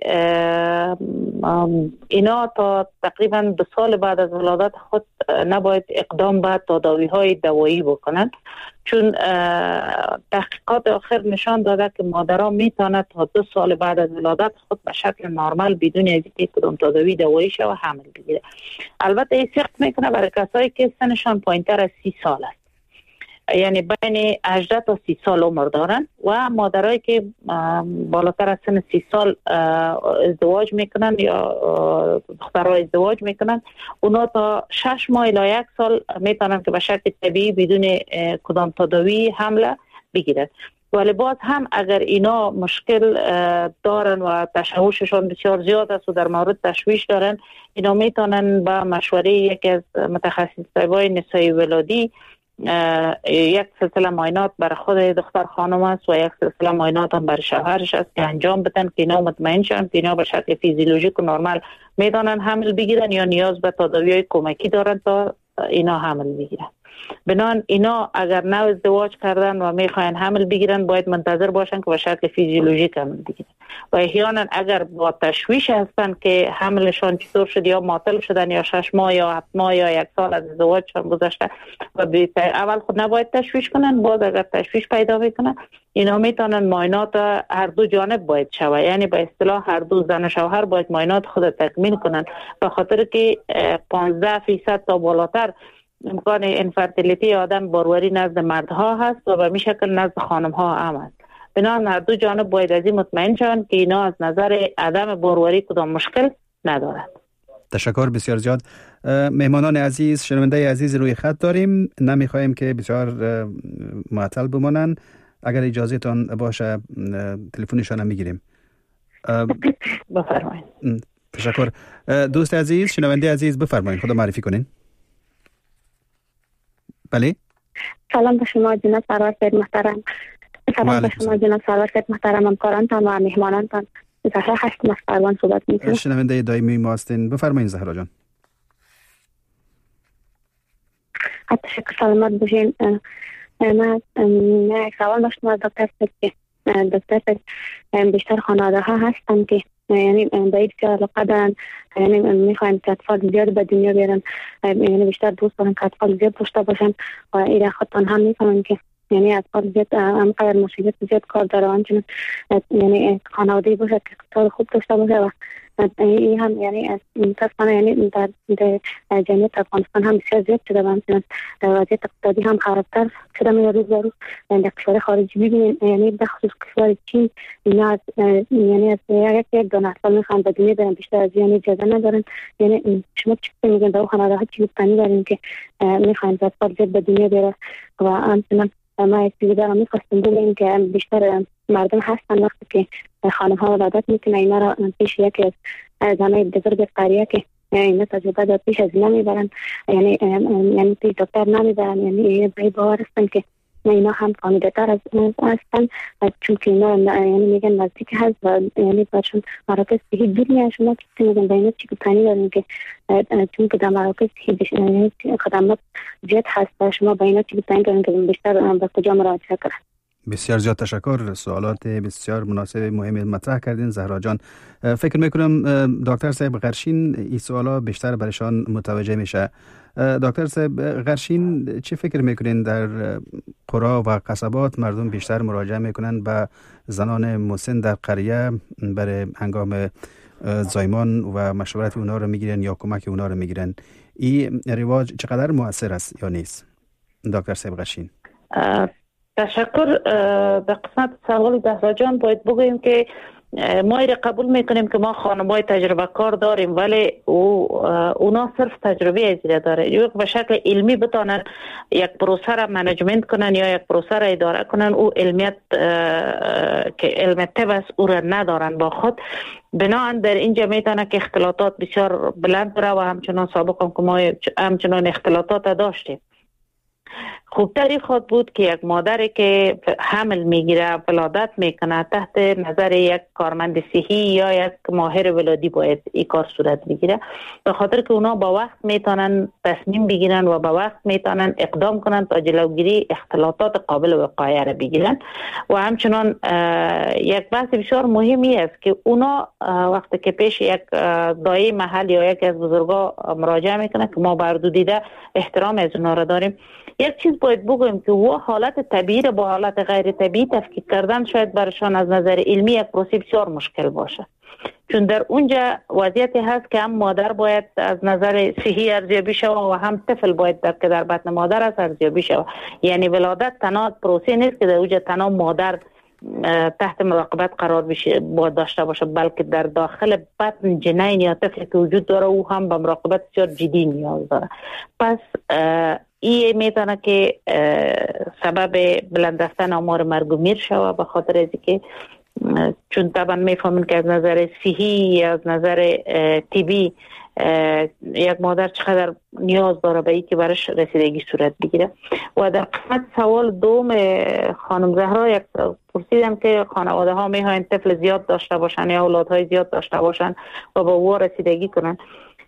E: اینا تا تقریبا دو سال بعد از ولادت خود نباید اقدام به تداوی های دوایی بکنن، چون تحقیقات آخر نشان داده که مادرها میتونند تا دو سال بعد از ولادت خود به شکل نرمال بدون از اینکه کدام تداوی دوایی شه و حمل بگیره. البته این سخت میکنه برای کسایی که سنشان پایینتر از سی سال است، یعنی بین هجده تا سی سال عمر دارن و مادرایی که بالاتر از سن سی سال ازدواج میکنن یا دخترها ازدواج میکنن، اونا تا شش ماه الی یک سال میتونن که به شکل طبیعی بدون کدام تداوی حمله بگیرن. ولی باز هم اگر اینا مشکل دارن و تشویششون بسیار زیاد است و در مورد تشویش دارن، اینا میتونن با مشوره یکی از متخصصای نسای ولادی یک سلسله معاینات برای خود دختر خانم است و یک سلسله معاینات هم برای شوهرش است که انجام بدن که اینا مطمئن شن که اینا به شکل فیزیولوژیک و نرمال میتونن حمل بگیرن یا نیاز به تداوی‌های کمکی دارن تا اینا حمل بگیرن. بنان اینا اگر نو ازدواج کردن و میخواین حمل بگیرن باید منتظر باشن که به شکل فیزیولوژیک حمل بگیرن و احیانا اگر با تشویش هستن که حملشان چطور شد یا معطل شدن یا شش ماه یا هفت ماه یا یک سال از ازدواجشان گذشته و اول خود نباید تشویش کنن، باز اگر تشویش پیدا میکنن اینا میتونن معاینات هر دو جانب باید شوه، یعنی به اصطلاح هر دو زن و شوهر باید معاینات خود تکمیل کنن، به خاطر که پانزده فیصد تا بالاتر امکان انفرتیلیتی آدم باروری نزد مردها هست و به می شکل نزد خانم ها هم هست. بنابراین هر دو جانب باید از این مطمئن شوند که اینا از نظر عدم باروری کدام مشکل ندارد.
C: تشکر بسیار زیاد. مهمانان عزیز، شنونده عزیز روی خط داریم، نمیخوایم که بسیار معطل بمانند. اگر اجازه تان باشه تلفنشان هم میگیریم.
E: بفرمایید.
C: تشکر. دوست عزیز، شنونده عزیز، بفرمایید، خدا معرفی کنین. بله.
D: سلام به شما جناب سرور سید محترم. سلام به شما جناب سرور سید محترم، همکارانتان و مهمانانتان. زهرا هستم از پروان صحبت می‌کنم.
C: شنونده دائمی ما هستین، بفرمایید زهرا جان.
D: تشکر، سلامت باشین. من یک سوال داشتم از دکتر سید. دکتر سید بیشتر خانواده ها هستن که یعنی به این بسیار علاقه دارن، یعنی میخواین که اطفال زیاد به دنیا بیارن، یعنی بیشتر دوست دارن که اطفال زیاد داشته باشن و ایره خودتان هم میفهمن که یعنی اطفال زیاد همقدر مسئولیت زیاد کار داره، آنچنان یعنی خانواده باشه که اقتصاد خوب داشته باشه و این هم یعنی متاسفانه یعنی در جمعیت افغانستان هم بسیار زیاد شده و همچنان وضعیت اقتصادی هم خرابتر شده می روز به روز. در کشور خارجی ببینید یعنی به خصوص کشور چین اینا از یعنی از یک یک دو اطفال میخوان به دنیا برن، بیشتر از یعنی اجازه ندارن. یعنی شما چی میگن به خانواده ها چی گفتنی دارین که میخوان اطفال زیاد به دنیا بیارن و همچنان ما یک چیزی دارم میخواستم بگم که بیشتر مردم هستن وقتی که خانم ها ولادت میکنه اینا را پیش یکی از زنای بزرگ قریه که اینا تجربه دار پیش از اینا میبرن، یعنی یعنی پیش دکتر نمیبرن، یعنی به باور هستن که اینا هم فامیده تر از هستن چون که اینا یعنی میگن نزدیک هست و یعنی برشون مراکز صحی دور میشون. که میگن به اینا چی گفتنی داریم که چون که در مراکز صحی خدمات زیاد هست و شما به اینا چی گفتنی داریم که بیشتر به کجا مراجعه کنن؟
C: بسیار زیاد تشکر، سوالات بسیار مناسب مهم مطرح کردین زهرا جان. فکر میکنم دکتر صاحب غرشین این سوالا بیشتر برشان متوجه میشه. دکتر صاحب غرشین چه فکر میکنین در قرا و قصبات مردم بیشتر مراجعه میکنن به زنان مسن در قریه برای هنگام زایمان و مشورت اونا رو میگیرن یا کمک اونا رو میگیرن؟ این رواج چقدر مؤثر است یا نیست دکتر صاحب غرشین؟
E: تشکر. به قسمت سوال زهرا جان باید بگویم که ما ایره قبول میکنیم که ما خانمای تجربه کار داریم، ولی او اونا صرف تجربه ازیده داره. یک به شکل علمی بتانن یک پروسه را منیجمنت کنن یا یک پروسه را اداره کنن، او علمیت که علم طب است او را ندارن با خود. بنابراین در اینجا میتونه که اختلاطات بسیار بلند بره و همچنان سابق هم که ما همچنان اختلاطات داشتیم. خوبتری خود بود که یک مادری که حمل میگیره ولادت میکنه تحت نظر یک کارمند صحی یا یک ماهر ولادی باید این کار صورت بگیره، به خاطر که اونا با وقت میتونن تصمیم بگیرن و با وقت میتونن اقدام کنن تا جلوگیری اختلاطات قابل وقایع را بگیرن. و همچنان یک بحث بسیار مهمی است که اونا وقتی که پیش یک دایی محل یا یک از بزرگا مراجعه میکنه که ما بردو دیده احترام از اونا را داریم، یک چیز باید بگویم که و حالت طبیعی را با حالت غیر طبیعی تفکیک کردن شاید برشان از نظر علمی یک پروسه بسیار مشکل باشه، چون در اونجا وضعیتی هست که هم مادر باید از نظر صحی ارزیابی شود و هم طفل باید در که در بطن مادر است ارزیابی شود. یعنی ولادت تنها پروسه نیست که در اونجا تنها مادر تحت مراقبت قرار بشه باید داشته باشه، بلکه در داخل بطن جنین یا طفلی که وجود داره او هم به مراقبت بسیار جدی نیاز داره. پس این میتونه که سبب بلند رفتن آمار مرگ و میر شود، به خاطر از که چون طبعا میفهمین که از نظر صحی از نظر طبی یک مادر چقدر نیاز داره به این که برش رسیدگی صورت بگیره. و در قسمت سوال دوم خانم زهرا یک پرسیدم که خانواده ها میخواین طفل زیاد داشته باشن یا اولادهای زیاد داشته باشن و با او رسیدگی کنن.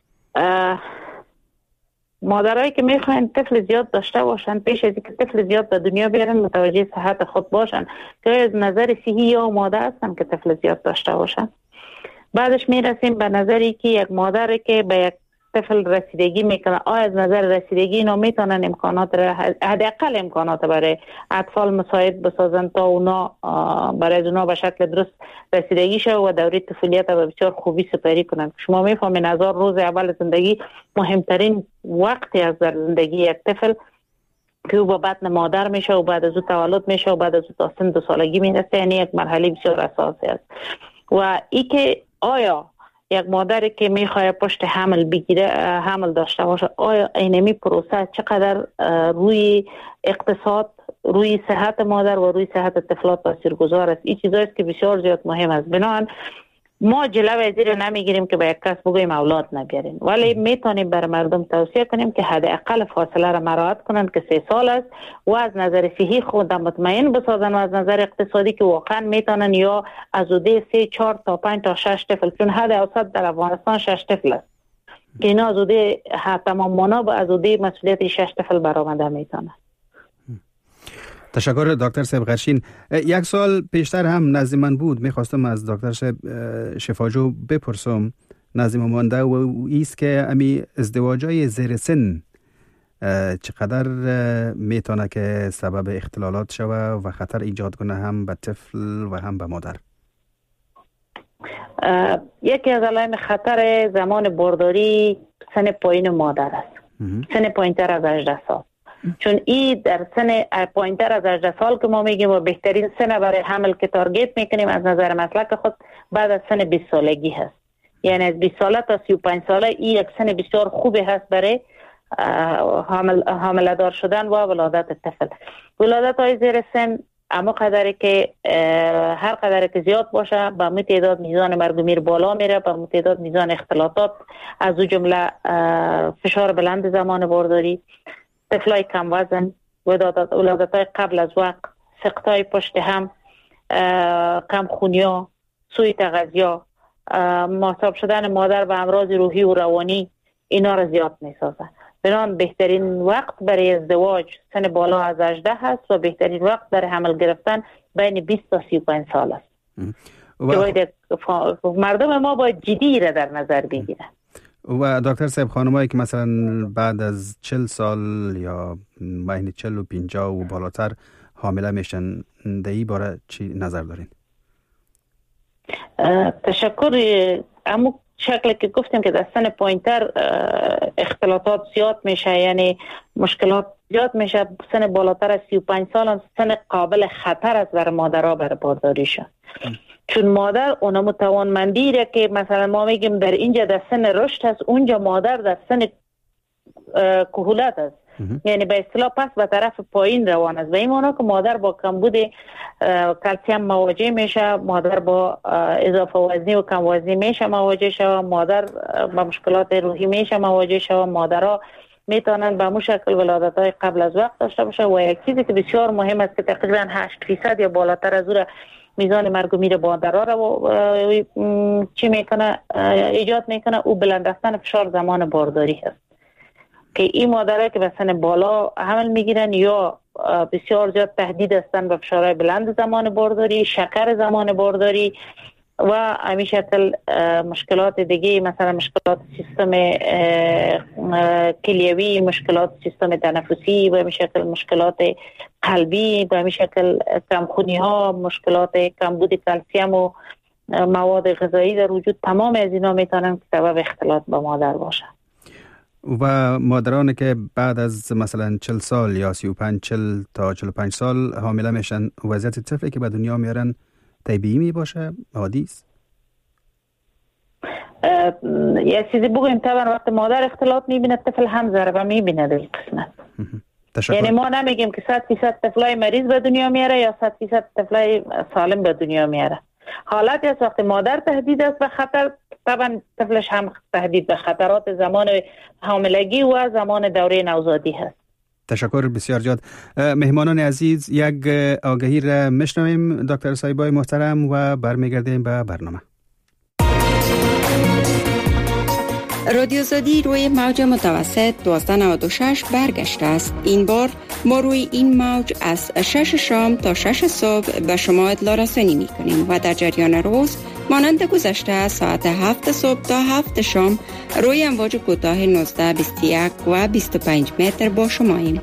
E: مادرایی که میخواین طفل زیاد داشته باشن پیش از اینکه طفل زیاد به دنیا بیارن متوجه صحت خود باشن که از نظر صحی یا مادر هستن که طفل زیاد داشته باشن. بعدش میرسیم به نظری که یک مادر که به یک طفل رسیدگی میکنه آیا از نظر رسیدگی اینا میتونن امکانات را حداقل امکانات برای اطفال مساعد بسازن تا اونا برای اونا به شکل درست رسیدگی شود و دوره طفولیت را بسیار خوبی سپری کنن. شما میفهمین هزار روز اول زندگی مهمترین وقتی از در زندگی یک طفل که او با بطن مادر میشه و بعد از او تولد میشه و بعد از او تا سن دو سالگی میرسه، یعنی یک مرحله بسیار اساسی است. و ای که آیا یک مادری که میخواد پشت حمل بگیره، حمل داشته باشه، آیا اینمی پروسه چقدر روی اقتصاد، روی صحت مادر و روی صحت طفلات تاثیرگذار است؟ این چیزایی است که بسیار زیاد مهم است. بنابراین ما جلوی از این نمیگیریم که به یک کس بگوییم اولاد نبیارین، ولی میتونیم بر مردم توصیه کنیم که حداقل فاصله را مراعات کنند که سه سال است و از نظر صحی خود مطمئن بسازن و از نظر اقتصادی که واقعا میتونن یا از اوده سه چهار تا پنج تا شش طفل، چون حد اوسط در افغانستان شش طفل است که اینا از اوده تمام مانا از اوده مسئولیت شش طفل برآمده میتونن.
C: تشکر دکتر صاحب غرشین. یک سال پیشتر هم نزد من بود، میخواستم از دکتر صاحب شفاجو بپرسم، نزد من مانده و ایست که امی ازدواجای زیر سن چقدر میتونه که سبب اختلالات شوه و خطر ایجاد کنه هم به طفل و هم به مادر؟
E: یکی از علائم خطر زمان بارداری سن پایین مادر است. سن پایینتر از هجده سال، چون این در سن پایینتر از هجده سال که ما میگیم و بهترین سن برای حمل که تارگت میکنیم از نظر مسلک خود بعد از سن بیست سالگی هست. یعنی از بیست ساله تا سی و پنج ساله این یک سن بسیار خوبی هست برای حامل حامله دار شدن و ولادت طفل. ولادت های زیر سن اما قدری که هر قدری که زیاد باشه با تعداد میزان مرگ و میر بالا میره، با تعداد میزان اختلاطات از او جمله فشار بلند زمان بارداری، طفلای کم وزن، ولادت های قبل از وقت، سقطای پشت هم، کم خونیا، سوی تغذیه، مصاب شدن مادر به امراض روحی و روانی، اینا را زیاد میسازه. بنابراین بهترین وقت برای ازدواج سن بالا از هجده هست و بهترین وقت برای حمل گرفتن بین بیست تا سی و پنج سال است. و مردم ما باید جدی را در نظر بگیرن.
C: و دکتر صاحب، خانمایی که مثلا بعد از چل سال یا بین چل و پنجاه و بالاتر حامله میشن، در این باره چی نظر دارین؟
E: تشکر. اما شکلی که گفتیم که در سن پایینتر اختلاطات زیاد میشه، یعنی مشکلات زیاد میشه. سن بالاتر از سی و پنج سال سن قابل خطر است برای مادرها برای بارداریشان، چون مادر اونم توانمندی را که مثلا ما میگیم در اینجا در سن رشد است، اونجا مادر در سن کهولت است، یعنی به اصطلاح پس به طرف پایین روان است. و این معنی که مادر با کمبود کلسیم مواجه میشه، مادر با اضافه وزنی و کم وزنی میشه مواجه شود، مادر با مشکلات روحی میشه مواجه شود، مادرها میتونن به مو شکل ولادت های قبل از وقت داشته باشه. و یک چیزی که بسیار مهم است که تقریبا هشت فیصد یا بالاتر از اون میزان مرگ و میر مادرها را چی میکنه ایجاد میکنه، او بلند رفتن فشار زمان بارداری هست که این مادرها که به سن بالا حمل میگیرن یا بسیار زیاد تهدید هستن به فشارهای بلند زمان بارداری، شکر زمان بارداری و همین شکل مشکلات دیگه، مثلا مشکلات سیستم کلیوی، مشکلات سیستم تنفسی و همین شکل مشکلات قلبی و همین شکل کمخونی ها، مشکلات کمبود کلسیم و مواد غذایی در وجود. تمام از اینا میتونن که سبب اختلاط با مادر باشه.
C: و مادرانی که بعد از مثلا چل سال یا سی و پنج چل تا چل و پنج سال حامله میشن، وضعیت طفلی که به دنیا میارن طبیعی می باشه، عادی است؟
E: یه چیزی بگویم، طبعا وقت مادر اختلاط میبینه طفل هم ضربه میبینه در این قسمت. یعنی ما نمیگیم که صد فیصد طفلای مریض به دنیا میاره یا صد فیصد طفلای سالم به دنیا میاره. حالتی است وقت مادر تهدید است به خطر، طبعا طفلش هم تهدید به خطرات زمان حاملگی و زمان دوره نوزادی هست.
C: تشکر بسیار زیاد. مهمانان عزیز، یک آگهی را میشنویم دکتر صاحبای محترم و برمیگردیم به برنامه.
B: رادیو آزادی روی موج متوسط دوازده نود و شش برگشته است. این بار ما روی این موج از شش شام تا شش صبح به شما اطلاع رسانی می کنیم و در جریان روز مانند گذشته ساعت هفت صبح تا هفت شام روی امواج کوتاه نوزده، بیست و یک و بیست و پنج متر با شماییم.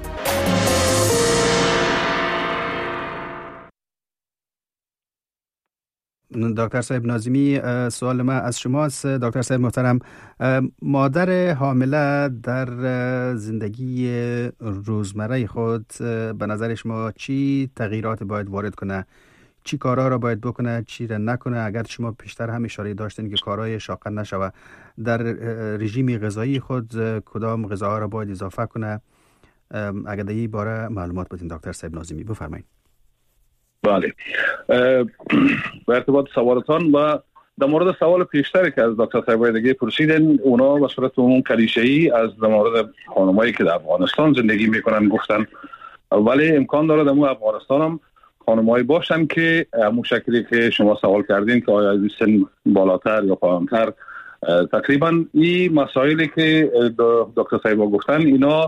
C: دکتر صاحب ناظمی، سوال ما از شماست. دکتر صاحب محترم، مادر حامله در زندگی روزمره خود به نظر شما چی تغییرات باید وارد کنه؟ چی کارها را باید بکنه، چی را نکنه؟ اگر شما پیشتر هم اشاره داشتین که کارهای شاقه نشوه، در رژیم غذایی خود کدام غذاها را باید اضافه کنه؟ اگر در این باره معلومات بدین دکتر صاحب ناظمی، بفرمایید.
F: بله، به ارتباط سوالتان و در مورد سوال پیشتری که از دکتر صاحب دیگه پرسیدن، اونا به صورت عموم کلیشه‌ای از در مورد خانمایی که در افغانستان زندگی میکنن گفتن، ولی امکان داره در افغانستان هم خانمایی باشن که همون شکلی که شما سوال کردین که آیا از سن بالاتر یا پایینتر، تقریبا این مسائلی که دکتر صاحب گفتن اینا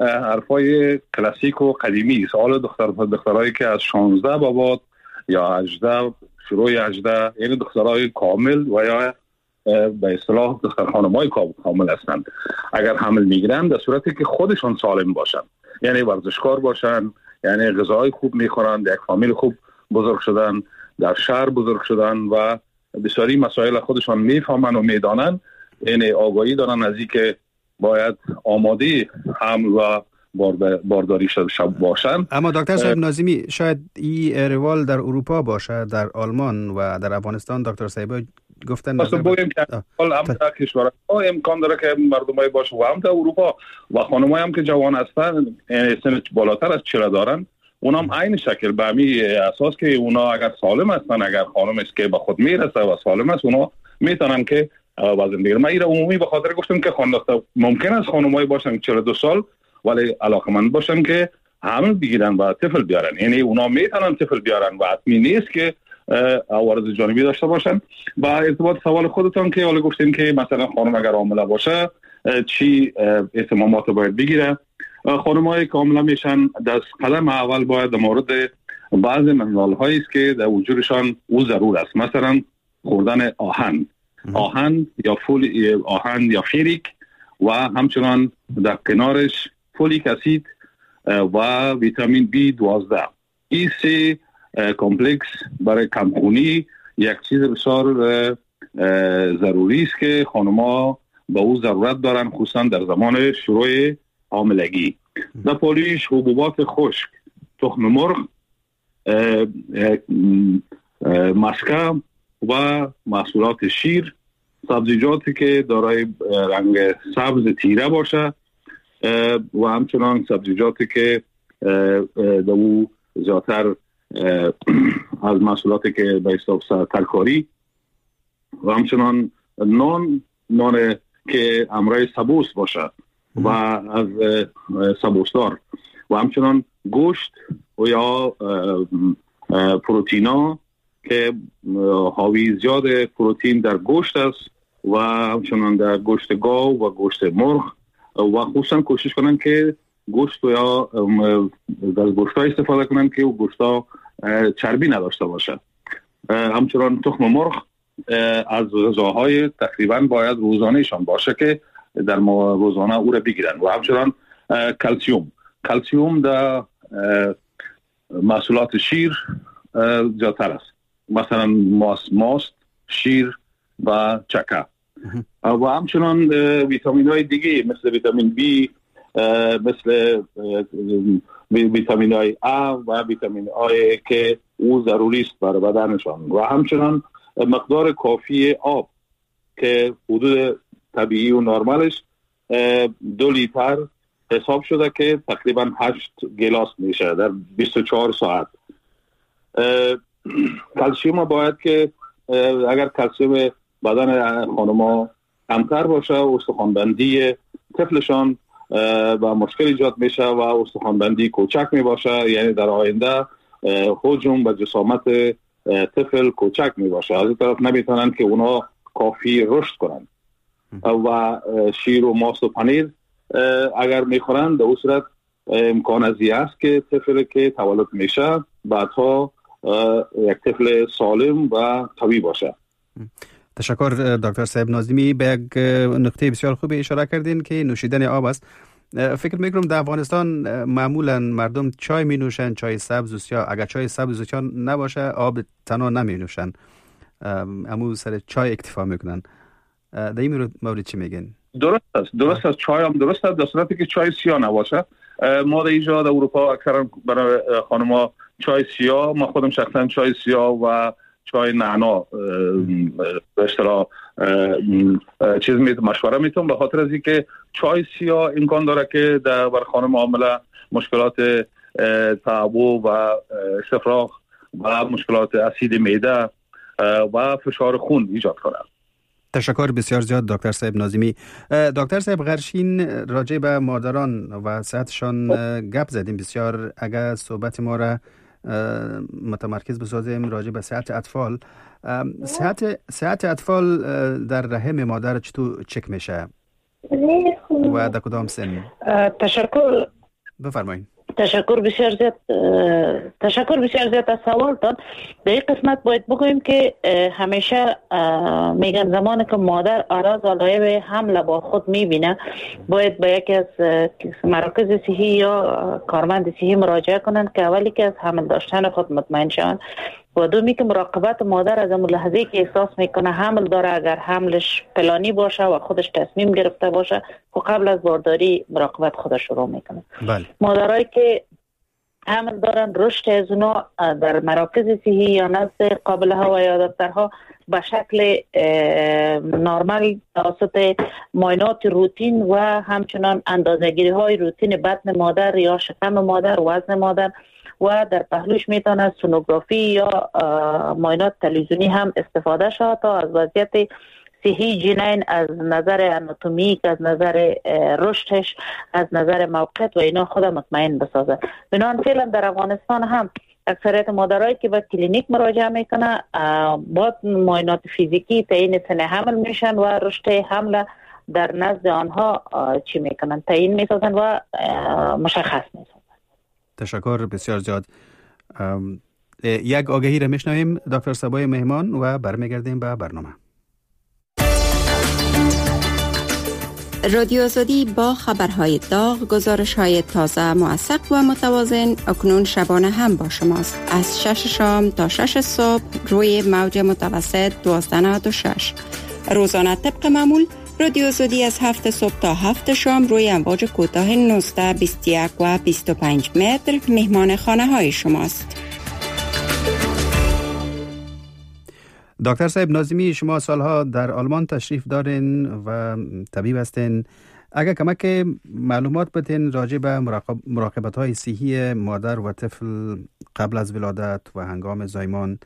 F: حرفای کلاسیک و قدیمی است. حالا دختر دخترایی که از شانزده به بعد یا هجده، شروع هجده، یعنی دخترای کامل و یا به اصطلاح دختر خانمای کامل هستند، اگر حمل میگیرن در صورتی که خودشون سالم باشن، یعنی ورزشکار باشن، یعنی غذای خوب میخورن، در یک فامیل خوب بزرگ شدن، در شهر بزرگ شدن و بسیاری مسائل خودشان میفهمن و میدانن، یعنی آگاهی دارن از این که باید آماده حمل و بارداری شده باشن.
C: اما دکتر صاحب ناظمی، شاید این روال در اروپا باشه، در آلمان و در افغانستان دکتر صاحب گفتن
F: مثلا بگیم که هم در کشورها امکان داره که مردمای باشه و هم در اروپا و خانمایی هم که جوان هستن، یعنی سن بالاتر از چهل دارن، اونا هم عین شکل به همین اساس که اونا اگر سالم هستن، اگر خانم است که به خود میرسه و سالم است، اونا میتونن که وزن بگیرن. من این را عمومی به خاطر گفتم که خانواده ممکن است خانمایی باشن چهل و دو سال ولی علاقمند باشن که حمل بگیرن و طفل بیارن، یعنی اونا میتونن طفل بیارن و حتمی نیست که عوارض جانبی داشته باشن. با ارتباط سوال خودتون که حالا گفتین که مثلا خانم اگر حامله باشه چی اهتمامات باید بگیره، خانمایی که حامله میشن در قدم اول باید در مورد بعض منرال هایی است که در وجودشان او ضرور است، مثلا خوردن آهن آهن یا فول آهن یا فیریک و همچنان در کنارش فولیک اسید و ویتامین بی دوازده. این سه کمپلکس برای کمخونی یک چیز بسیار ضروری است که خانم‌ها به او ضرورت دارن، خصوصا در زمان شروع حاملگی. در پولیش حبوبات خشک، تخم مرغ، مسکه و محصولات شیر، سبزیجاتی که دارای رنگ سبز تیره باشه و همچنان سبزیجاتی که در او زیادتر از محصولاتی که به اصطلاح ترکاری و همچنان نان نان که امرای سبوس باشه و از سبوسدار و همچنان گوشت و یا پروتینا که حاوی زیاد پروتین در گوشت است و همچنان در گوشت گاو و گوشت مرغ و خصوصا کوشش کنن که گوشت یا از گوشت ها استفاده کنن که گوشت ها چربی نداشته باشه. همچنان تخم مرغ از غذاهای تقریبا باید روزانهشان باشه که در روزانه او را بگیرن و همچنان کلسیوم کلسیوم در محصولات شیر زیادتر است، مثلا ماست ماست شیر و چکه و همچنان ویتامین های دیگه مثل ویتامین بی، مثل ویتامین های آ و ویتامین آی که او ضروری است برای بدنشان و همچنان مقدار کافی آب که حدود طبیعی و نرمالش دو لیتر حساب شده که تقریبا هشت گلاس میشه در بیست و چهار ساعت. کلسیوم باید که اگر کلسیوم بدن خانم‌ها کمتر باشه استخوان‌بندی طفلشان و مشکل ایجاد میشه و استخوان‌بندی کوچک می باشه، یعنی در آینده حجم و جسامت طفل کوچک می باشه، از این طرف نمیتونن که اونا کافی رشد کنن و شیر و ماست و پنیر اگر میخورن در اون صورت امکان ازی است که طفل که تولد میشه بعدها یک طفل سالم و قوی باشه.
C: تشکر دکتر صاحب ناظمی. به یک نقطه بسیار خوب اشاره کردین که نوشیدن آب است. فکر میکنم در افغانستان معمولا مردم چای می نوشن، چای سبز و سیاه. اگر چای سبز و سیاه نباشه آب تنها نمی نوشن. امو سر چای اکتفا میکنن. در این مورد چی میگن؟
F: درست است، درست است. چای هم درست است، در صورتی که چای سیاه نباشه. ما در اینجا در اروپا اکثرا برای خانم‌ها چای سیاه، ما خودم شخصا چای سیاه و چای نعنا به اصطلاح چیز می مشوره میتونم، به خاطر از اینکه چای سیاه امکان داره که در بر خانم حامله مشکلات تعب و استفراغ و مشکلات اسید معده و فشار خون ایجاد کنه.
C: تشکر بسیار زیاد دکتر صاحب ناظمی. دکتر صاحب غرشین، راجع به مادران و صحتشان گپ زدیم بسیار. اگر صحبت ما را متمرکز بسازیم راجع به صحت اطفال، صحت صحت اطفال در رحم مادر چطور چک میشه و در کدام سن؟
E: تشکر.
C: بفرمایید.
E: تشکر بسیار زیاد تشکر بسیار زیاد از سوالتان. در این قسمت باید بگوییم که همیشه میگن زمانی که مادر آراز علایق حمل با خود میبینه باید به یکی از مراکز صحی یا کارمند صحی مراجعه کنند که اولی که از حمل داشتن خود مطمئن شوند و دومی که مراقبت مادر از اون لحظه که احساس میکنه حمل داره، اگر حملش پلانی باشه و خودش تصمیم گرفته باشه و قبل از بارداری مراقبت خودش شروع میکنه.
C: بله.
E: مادرایی که حمل دارن رشد از اونا در مراکز صحی یا نزد قابل ها و یا دکترها به شکل نرمال توسط معاینات روتین و همچنان اندازه‌گیری های روتین بطن مادر یا شکم مادر، وزن مادر و در پهلوش میتونه سونوگرافی یا معاینات تلویزیونی هم استفاده شود تا از وضعیت صحی جنین از نظر آناتومیک، از نظر رشدش، از نظر موقعیت و اینا خود مطمئن بسازه. بنابراین فعلا در افغانستان هم اکثریت مادرایی که به کلینیک مراجعه میکنه با معاینات فیزیکی تعیین سن حمل میشن و رشد حمل در نزد آنها چی میکنن تعیین میسازن و مشخص میسازن.
C: تشکر بسیار زیاد. یک آگهی را میشنویم دکتر صبای مهمان و برمیگردیم به برنامه.
B: رادیو آزادی با خبرهای داغ، گزارش‌های تازه، موثق و متوازن اکنون شبانه هم با شماست. از شش شام تا شش صبح روی موج متوسط دوازده نود و شش. روزانه طبق معمول رادیو آزادی از هفت صبح تا هفت شام روی امواج کوتاه نوزده، بیست و یک و بیست و پنج متر مهمان خانه های شماست.
C: دکتر صاحب ناظمی، شما سالها در آلمان تشریف دارین و طبیب هستین. اگر کمک معلومات بدین راجع به مراقب مراقبت های صحی مادر و طفل قبل از ولادت و هنگام زایمان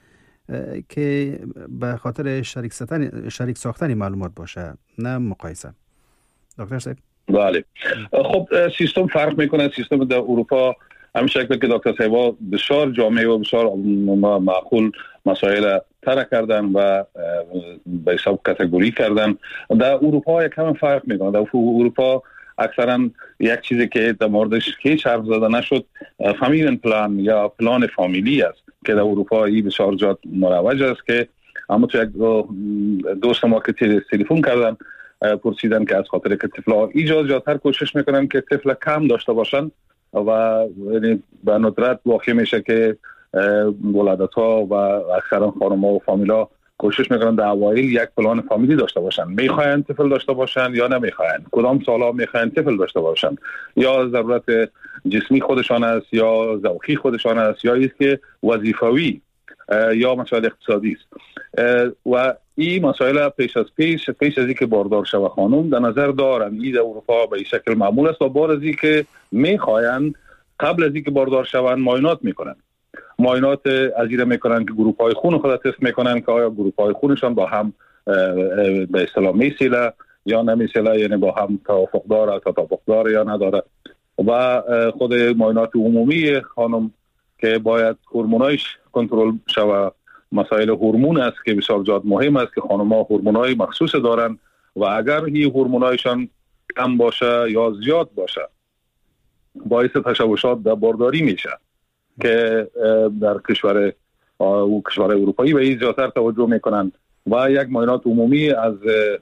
C: که به خاطر شریک ساختن شریک ساختن معلومات باشه، نه مقایسه. دکتر صاحب.
F: بله. خب سیستم فرق میکنه. سیستم در اروپا همین شکل که دکتر صاحب بسیار جامع و بسیار معقول مسائل طرح کردن و به حساب کاتگوری کردن. در اروپا یک کم فرق میکنه. در اروپا اکثرا یک چیزی که در موردش هیچ حرف زده نشد فامیلین پلان یا پلان فامیلی است که در اروپا این بسیار جات مروج است که اما تو یک دوست ما که تلفن کردن پرسیدن که از خاطر که طفل‌ها ایجاد جاتر کوشش میکنن که طفل کم داشته باشن و یعنی به ندرت واقع میشه که ولادت ها و اکثرا خانم ها و فامیلا کوشش میکنن در اوایل یک پلان فامیلی داشته باشن. میخواین طفل داشته باشن یا نمیخواین، کدام سالا میخواین طفل داشته باشن، یا ضرورت جسمی خودشان است یا ذوقی خودشان است یا است که وظیفوی یا مسائل اقتصادی است. و این مسائل پیش از پیش پیش از اینکه باردار شوه خانم در نظر دارن. این در اروپا به این شکل معمول است و بعد از اینکه میخواین قبل از اینکه باردار شوند معاینات میکنن. معاینات از این میکنن که گروه های خون خود تست میکنن که آیا گروه های خونشان با هم به اصطلاح میسیله یا نمیسیله، یعنی با هم توافق داره تا توافق داره یا نداره. و خود معاینات عمومی خانم که باید هورمونایش کنترل شوه. مسائل هورمون است که بسیار زیاد مهم است که خانم‌ها هورمونای مخصوص دارن و اگر این هورمونایشان کم باشه یا زیاد باشه باعث تشوشات در بارداری میشه که در کشور و کشور اروپایی به این زیادتر توجه میکنن. و یک معاینات عمومی از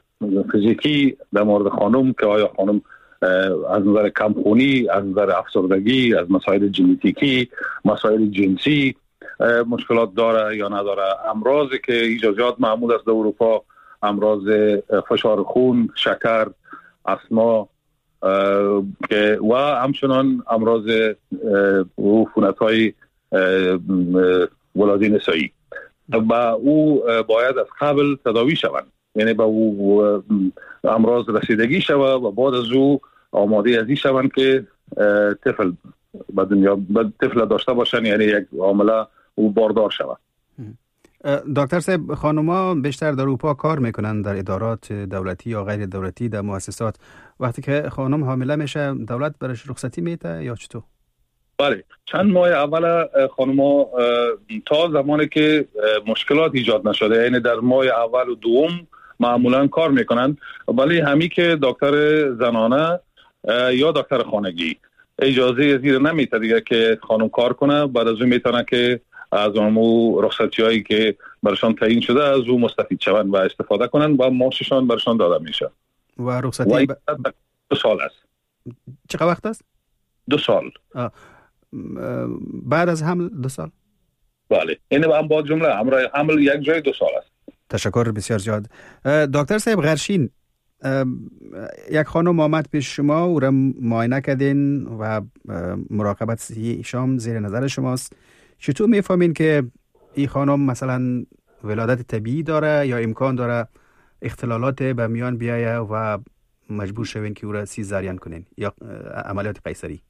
F: فیزیکی در مورد خانم که آیا خانم از نظر کمخونی، از نظر افسردگی، از مسائل ژنتیکی، مسائل جنسی مشکلات داره یا نداره. امراضی که ایجازیات معمول است در اروپا، امراض فشار خون، شکر، استما که و همچنان امراض عفونت‌های ولادی نسایی و او باید از قبل تداوی شوند، یعنی به او امراض رسیدگی شود و بعد از او آماده ازی شوند که طفل به دنیا طفل داشته باشن، یعنی یک عامله او باردار شود.
C: دکتر صاحب، خانوما بیشتر در اروپا کار میکنن در ادارات دولتی یا غیر دولتی، در مؤسسات. وقتی که خانم حامله میشه دولت برش رخصتی میده یا چطور؟
F: بله، چند ماه اول خانوما تا زمانی که مشکلات ایجاد نشده، یعنی در ماه اول و دوم معمولا کار میکنن، ولی همی که دکتر زنانه یا دکتر خانگی اجازه زیر نمیده دیگه که خانم کار کنه. بعد از اون میتونه که از اون رخصتی هایی که برشان تعیین شده از اون مستفید شوند و استفاده کنن و معاششان برشان داده میشه.
C: و رخصتی ب...
F: دو سال است.
C: چقدر وقت است؟
F: دو سال.
C: آه. بعد از حمل دو سال؟
F: بله، این هم با جمله همراه حمل یک جای دو سال است.
C: تشکر بسیار زیاد. دکتر صاحب غرشین، یک خانم آمد پیش شما، او را معاینه کردین و مراقبت صحی شام زیر نظر شماست. چطور میفهمین که این خانم مثلا ولادت طبیعی داره یا امکان داره اختلالات به میان بیایه و مجبور شوین که او را سیزارین کنین یا عملیات قیصری؟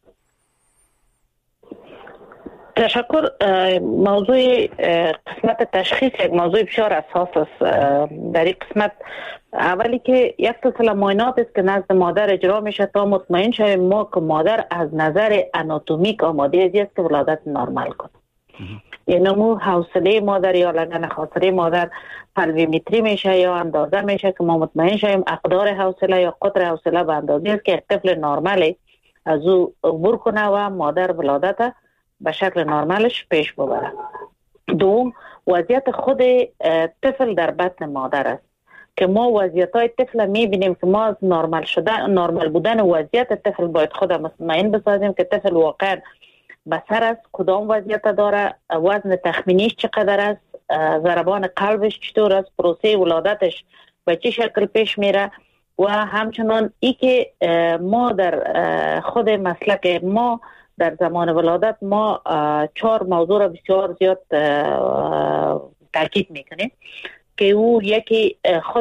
E: تشکر. موضوع قسمت تشخیص یک موضوع بسیار اساس است. در این قسمت اولی که یک سلسله معاینات است که نزد مادر اجرا میشه تا مطمئن شویم ما که مادر از نظر آناتومیک آماده است که ولادت نرمال کنه. یعنی مو حوصله مادر یا لگن خاصره مادر پلویمتری میشه یا اندازه میشه که ما مطمئن شویم اقدار حوصله یا قطر حوصله به اندازه است که طفل نرمالی از او عبور کنه و مادر ولادت به شکل نرمالش پیش ببره. دوم، وضعیت خود طفل در بطن مادر است که ما وضعیت‌های طفل می‌بینیم که ما از نرمال شدن نرمال بودن وضعیت طفل باید خود مطمئن بسازیم که طفل واقعا به سر است، کدام وضعیت داره، وزن تخمینیش چقدر است، ضربان قلبش چطور است، پروسه ولادتش به چه شکل پیش میره و همچنان ای که ما در خود مسلک ما در زمان ولادت ما چهار موضوع را بسیار زیاد تاکید میکنیم که او یکی خود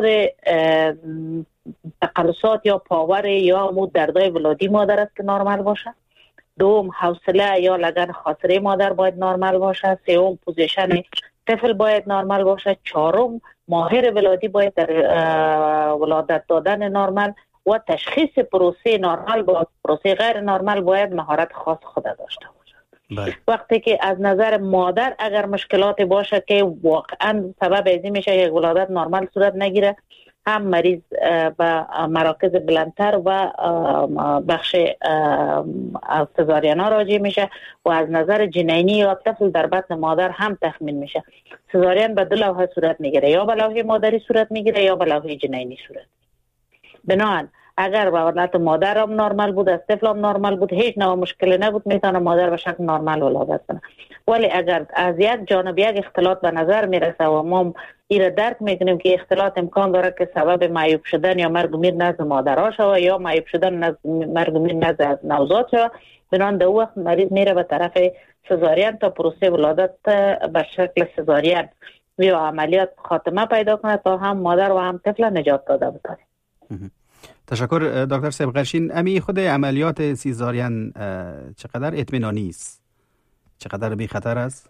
E: تقلصات یا پاور یا مو دردای ولادی مادر است که نرمال باشه. دوم، حوصله یا لگن خاصره مادر باید نرمال باشه. سوم، پوزیشن طفل باید نرمال باشه. چهارم، ماهر ولادی باید در ولادت دادن نرمال و تشخیص پروسه نرمال با پروسه غیر نرمال باید مهارت خاص خود داشته باشه.
C: بله. وقتی
E: که از نظر مادر اگر مشکلاتی باشه که واقعا سبب ازی میشه یک ولادت نرمال صورت نگیره، هم مریض به مراکز بلندتر و بخش سزارین ها راجع میشه و از نظر جنینی یا طفل در بطن مادر هم تخمین میشه. سزارین به دو لوحه صورت میگیره، یا به لوحه مادری صورت میگیره یا به لوحه جنینی صورت. بنابراین اگر ولادت مادر هم نرمال بود، از طفل هم نرمال بود، هیچ نوع مشکلی نبود، میتونه مادر به شکل نرمال ولادت کنه. ولی اگر از یک جانب یک اختلاط به نظر میرسه و ما این درک میکنیم که اختلاط امکان داره که سبب معیوب شدن یا مرگ و میر نزد مادرها شود یا معیوب شدن نزد مرگ و میر نزد نوزاد شود، بنابراین در وقت مریض میره به طرف سزارین تا پروسه ولادت به شکل سزارین یا عملیات خاتمه پیدا کنه تا هم مادر و هم طفل نجات داده بتونه.
C: تشکر دکتر صاحب غرشین. امی خود عملیات سیزارین چقدر اطمینانی است؟ چقدر بی خطر است؟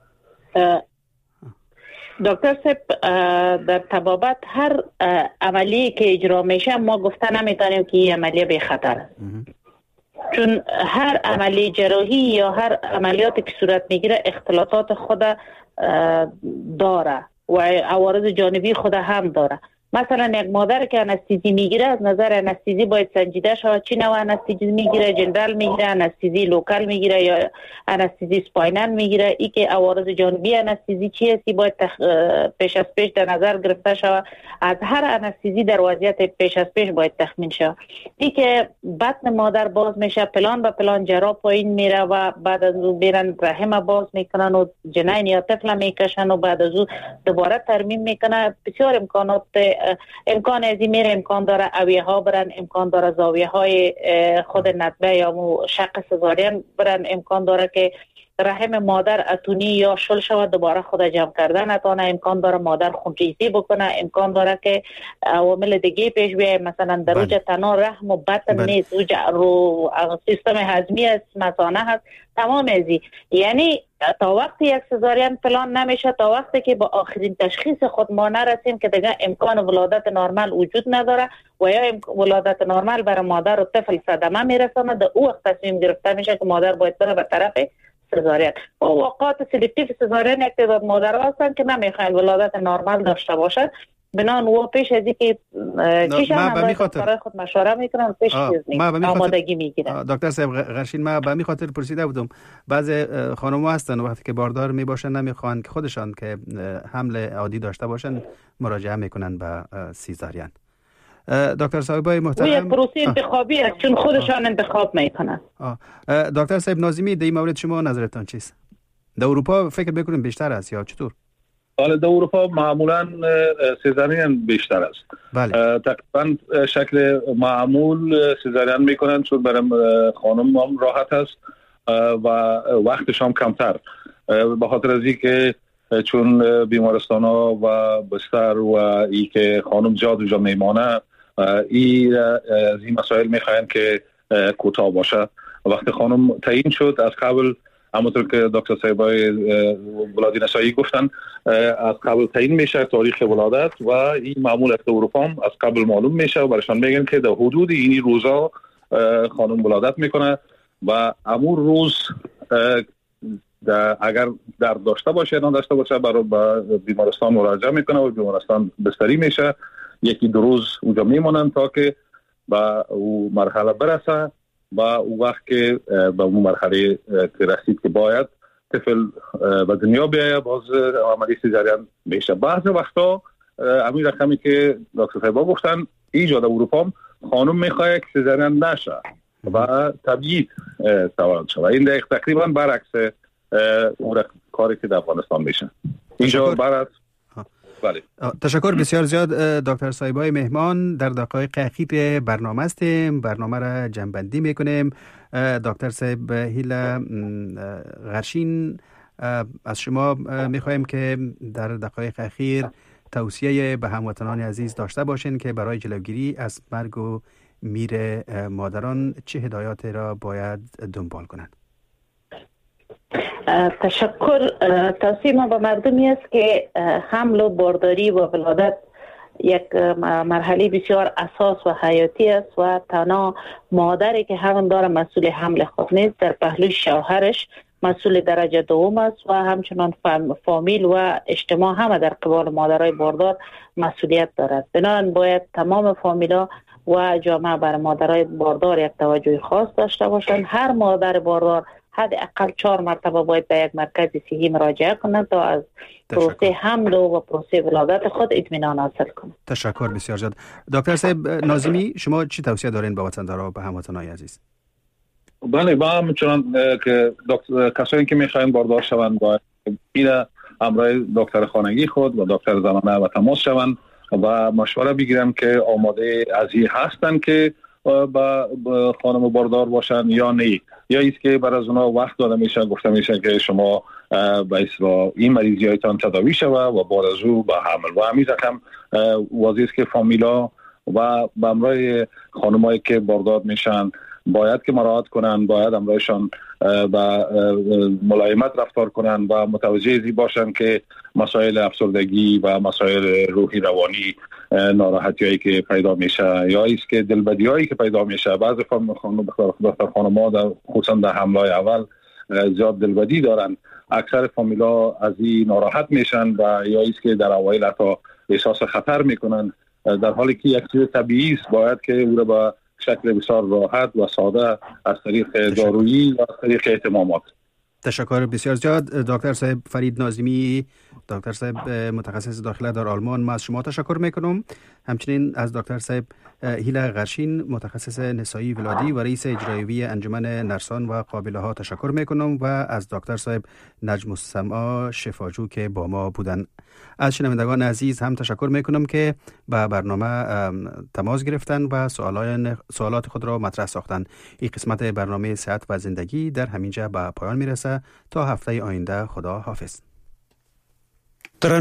E: دکتر صاحب در طبابت هر عملی که اجرا میشه ما گفته نمیتونیم که این عملیه بی خطر است. چون هر عملی جراحی یا هر عملیاتی که صورت میگیره اختلاطات خود داره و عوارض جانبی خود هم داره. مثلا یک مادر که انستیزی میگیره از نظر انستیزی باید سنجیده شود چی نوع انستیزی میگیره، جنرال میگیره، انستیزی لوکال میگیره یا انستیزی سپاینال میگیره. ای که عوارض جانبی انستیزی چی هستی باید تخ... پیش از پیش در نظر گرفته شود. از هر انستیزی در وضعیت پیش از پیش باید تخمین شود. ای که بطن مادر باز میشه پلان به پلان جرا پایین میره و بعد از اون بیرن رحم باز میکنن و جنین یا طفل میکشن و بعد از اون دوباره ترمیم میکنه. بسیار امکانات امکان ازی میره، امکان داره اویه ها برن، امکان داره زاویه های خود ندبه یا مو شق سزارین برن، امکان داره که رحم مادر اتونی یا شل شود دوباره خود جمع کردن نتونه، امکان داره مادر خونریزی بکنه، امکان داره که عوامل دیگه پیش بیاید مثلا در اوج تنها رحم و بطن نیست، اوج رو سیستم هضمی است، مثانه هست، تمام ازی. یعنی تا وقتی یک سزارین پلان نمیشه، تا وقتی که با آخرین تشخیص خود ما نرسیم که دیگه امکان ولادت نرمال وجود نداره و یا ولادت نرمال برای مادر و طفل صدمه میرسونه، در او وقت تصمیم گرفته میشه که مادر باید بره به طرف سزارین. و اوقات سلکتیو سزارین یک تعداد مادر هستن که نمیخواین ولادت نرمال داشته باشد، بنان و پیش از اینکه چیشان برای خود مشوره میکنن پیش از آمادگی میگیرن.
C: دکتر صاحب غرشین، ما به می خاطر پرسیده بودم بعضی خانم‌ها هستن وقتی که باردار می باشن نمیخوان که خودشان که حمل عادی داشته باشن مراجعه میکنن به سیزارین. دکتر صاحبای محترم،
E: یک پروسه انتخابی است چون خودشان آه. انتخاب میکنن.
C: دکتر صاحب ناظمی در این مورد شما نظرتان چیست؟ در اروپا فکر میکنیم بیشتر است یا چطور؟
F: حالا در اروپا معمولا سیزارین بیشتر است.
C: بله.
F: تقریبا شکل معمول سیزارین میکنن چون برای خانم هم راحت است و وقتش هم کمتر، به خاطر از اینکه چون بیمارستان ها و بستر و ای که خانم جا جا میمانه، ای از این مسائل میخواین که کوتاه باشه. وقتی خانم تعیین شد از قبل، همونطور که دکتر صاحبای ولادی نسایی گفتن، از قبل تعیین میشه تاریخ ولادت و این معمول از اروپا هم از قبل معلوم میشه و برشان میگن که در حدود این روزا خانم ولادت میکنه و امور روز اگر درد داشته باشه یا نداشته باشه برای بیمارستان مراجعه میکنه و بیمارستان بستری میشه. یکی دو روز اونجا میمونن تا که به اون مرحله برسه و اون وقت که به اون مرحله رسید که باید طفل به دنیا بیایه باز عملی سیزارین میشه. بعض وقتا همین رقمی که دکتر صاحبا گفتن ایجاد اروپا خانم میخواد که سیزارین نشه و طبیعی تولد شه و این دقیق تقریبا برعکس اون کاری که در افغانستان میشه. اینجا برعکس. بله.
C: تشکر بسیار زیاد دکتر صاحبای مهمان. در دقایق اخیر برنامه هستیم، برنامه را جمع‌بندی میکنیم. دکتر صاحب هیلا غرشین، از شما میخوایم که در دقایق اخیر توصیه به هموطنان عزیز داشته باشین که برای جلوگیری از مرگ و میر مادران چه هدایات را باید دنبال کنند.
E: تشکر. توصیه ما به مردمی است که حمل و بارداری و ولادت یک مرحله بسیار اساس و حیاتی است و تنها مادری که همون داره مسئول حمل خود نیست، در پهلوی شوهرش مسئول درجه دوم است و همچنان فامیل و اجتماع همه در قبال مادرای باردار مسئولیت دارد. بنابراین باید تمام فامیلا و جامعه بر مادرای باردار یک توجه خاص داشته باشند. هر مادر باردار حداقل چهار مرتبه باید به یک مرکز صحی مراجعه کنند تا از پروسه حمل و پروسه ولادت خود اطمینان حاصل کنند.
C: تشکر بسیار زیاد. دکتر صاحب ناظمی، شما چی توصیه دارین به وطنداران و به هموطنان عزیز؟
F: بله، با همچنان که دکتر کسایی که میخواین باردار شوند باید میره همراه دکتر خانگی خود و دکتر زنانه و تماس شوند و مشوره بگیرن که آماده از این هستن که با خانم باردار باشن یا نه، یا ایست که بر از اونا وقت داده میشه، گفته میشه که شما به اصطلاح این مریضی هایتان تداوی شوه و بعد از او به حمل و همین رقم واضح است که فامیلا و به همراه خانمایی که باردار میشن باید که مراعات کنن، باید همراهشان با ملایمت رفتار کنن و متوجه ازی باشن که مسائل افسردگی و مسائل روحی روانی ناراحتی هایی که پیدا میشه یا ایست که دلبدی هایی که پیدا میشه. بعضی خانم‌ها در خصوصا در حملای اول زیاد دلبدی دارن، اکثر فامیلا از این ناراحت میشن و یا ایست که در اوایل حتی احساس خطر میکنن در حالی که یک چیز طبیعی است باید که او را به شکل بسیار راحت و ساده از طریق دارویی و از طریق اهتمامات.
C: تشکر بسیار زیاد. دکتر صاحب فرید ناظمی، دکتر صاحب متخصص داخله در آلمان، ما از شما تشکر میکنم. همچنین از دکتر صاحب هیلا غرشین، متخصص نسایی ولادی و رئیس اجرایی انجمن نرسان و قابله ها تشکر میکنم و از دکتر صاحب نجم السما شفاجو که با ما بودن. از شنوندگان عزیز هم تشکر میکنم که به برنامه تماس گرفتن و سوالات خود را مطرح ساختن. این قسمت برنامه صحت و زندگی در همینجا به پایان میرسه. تا هفته آینده، خدا حافظ.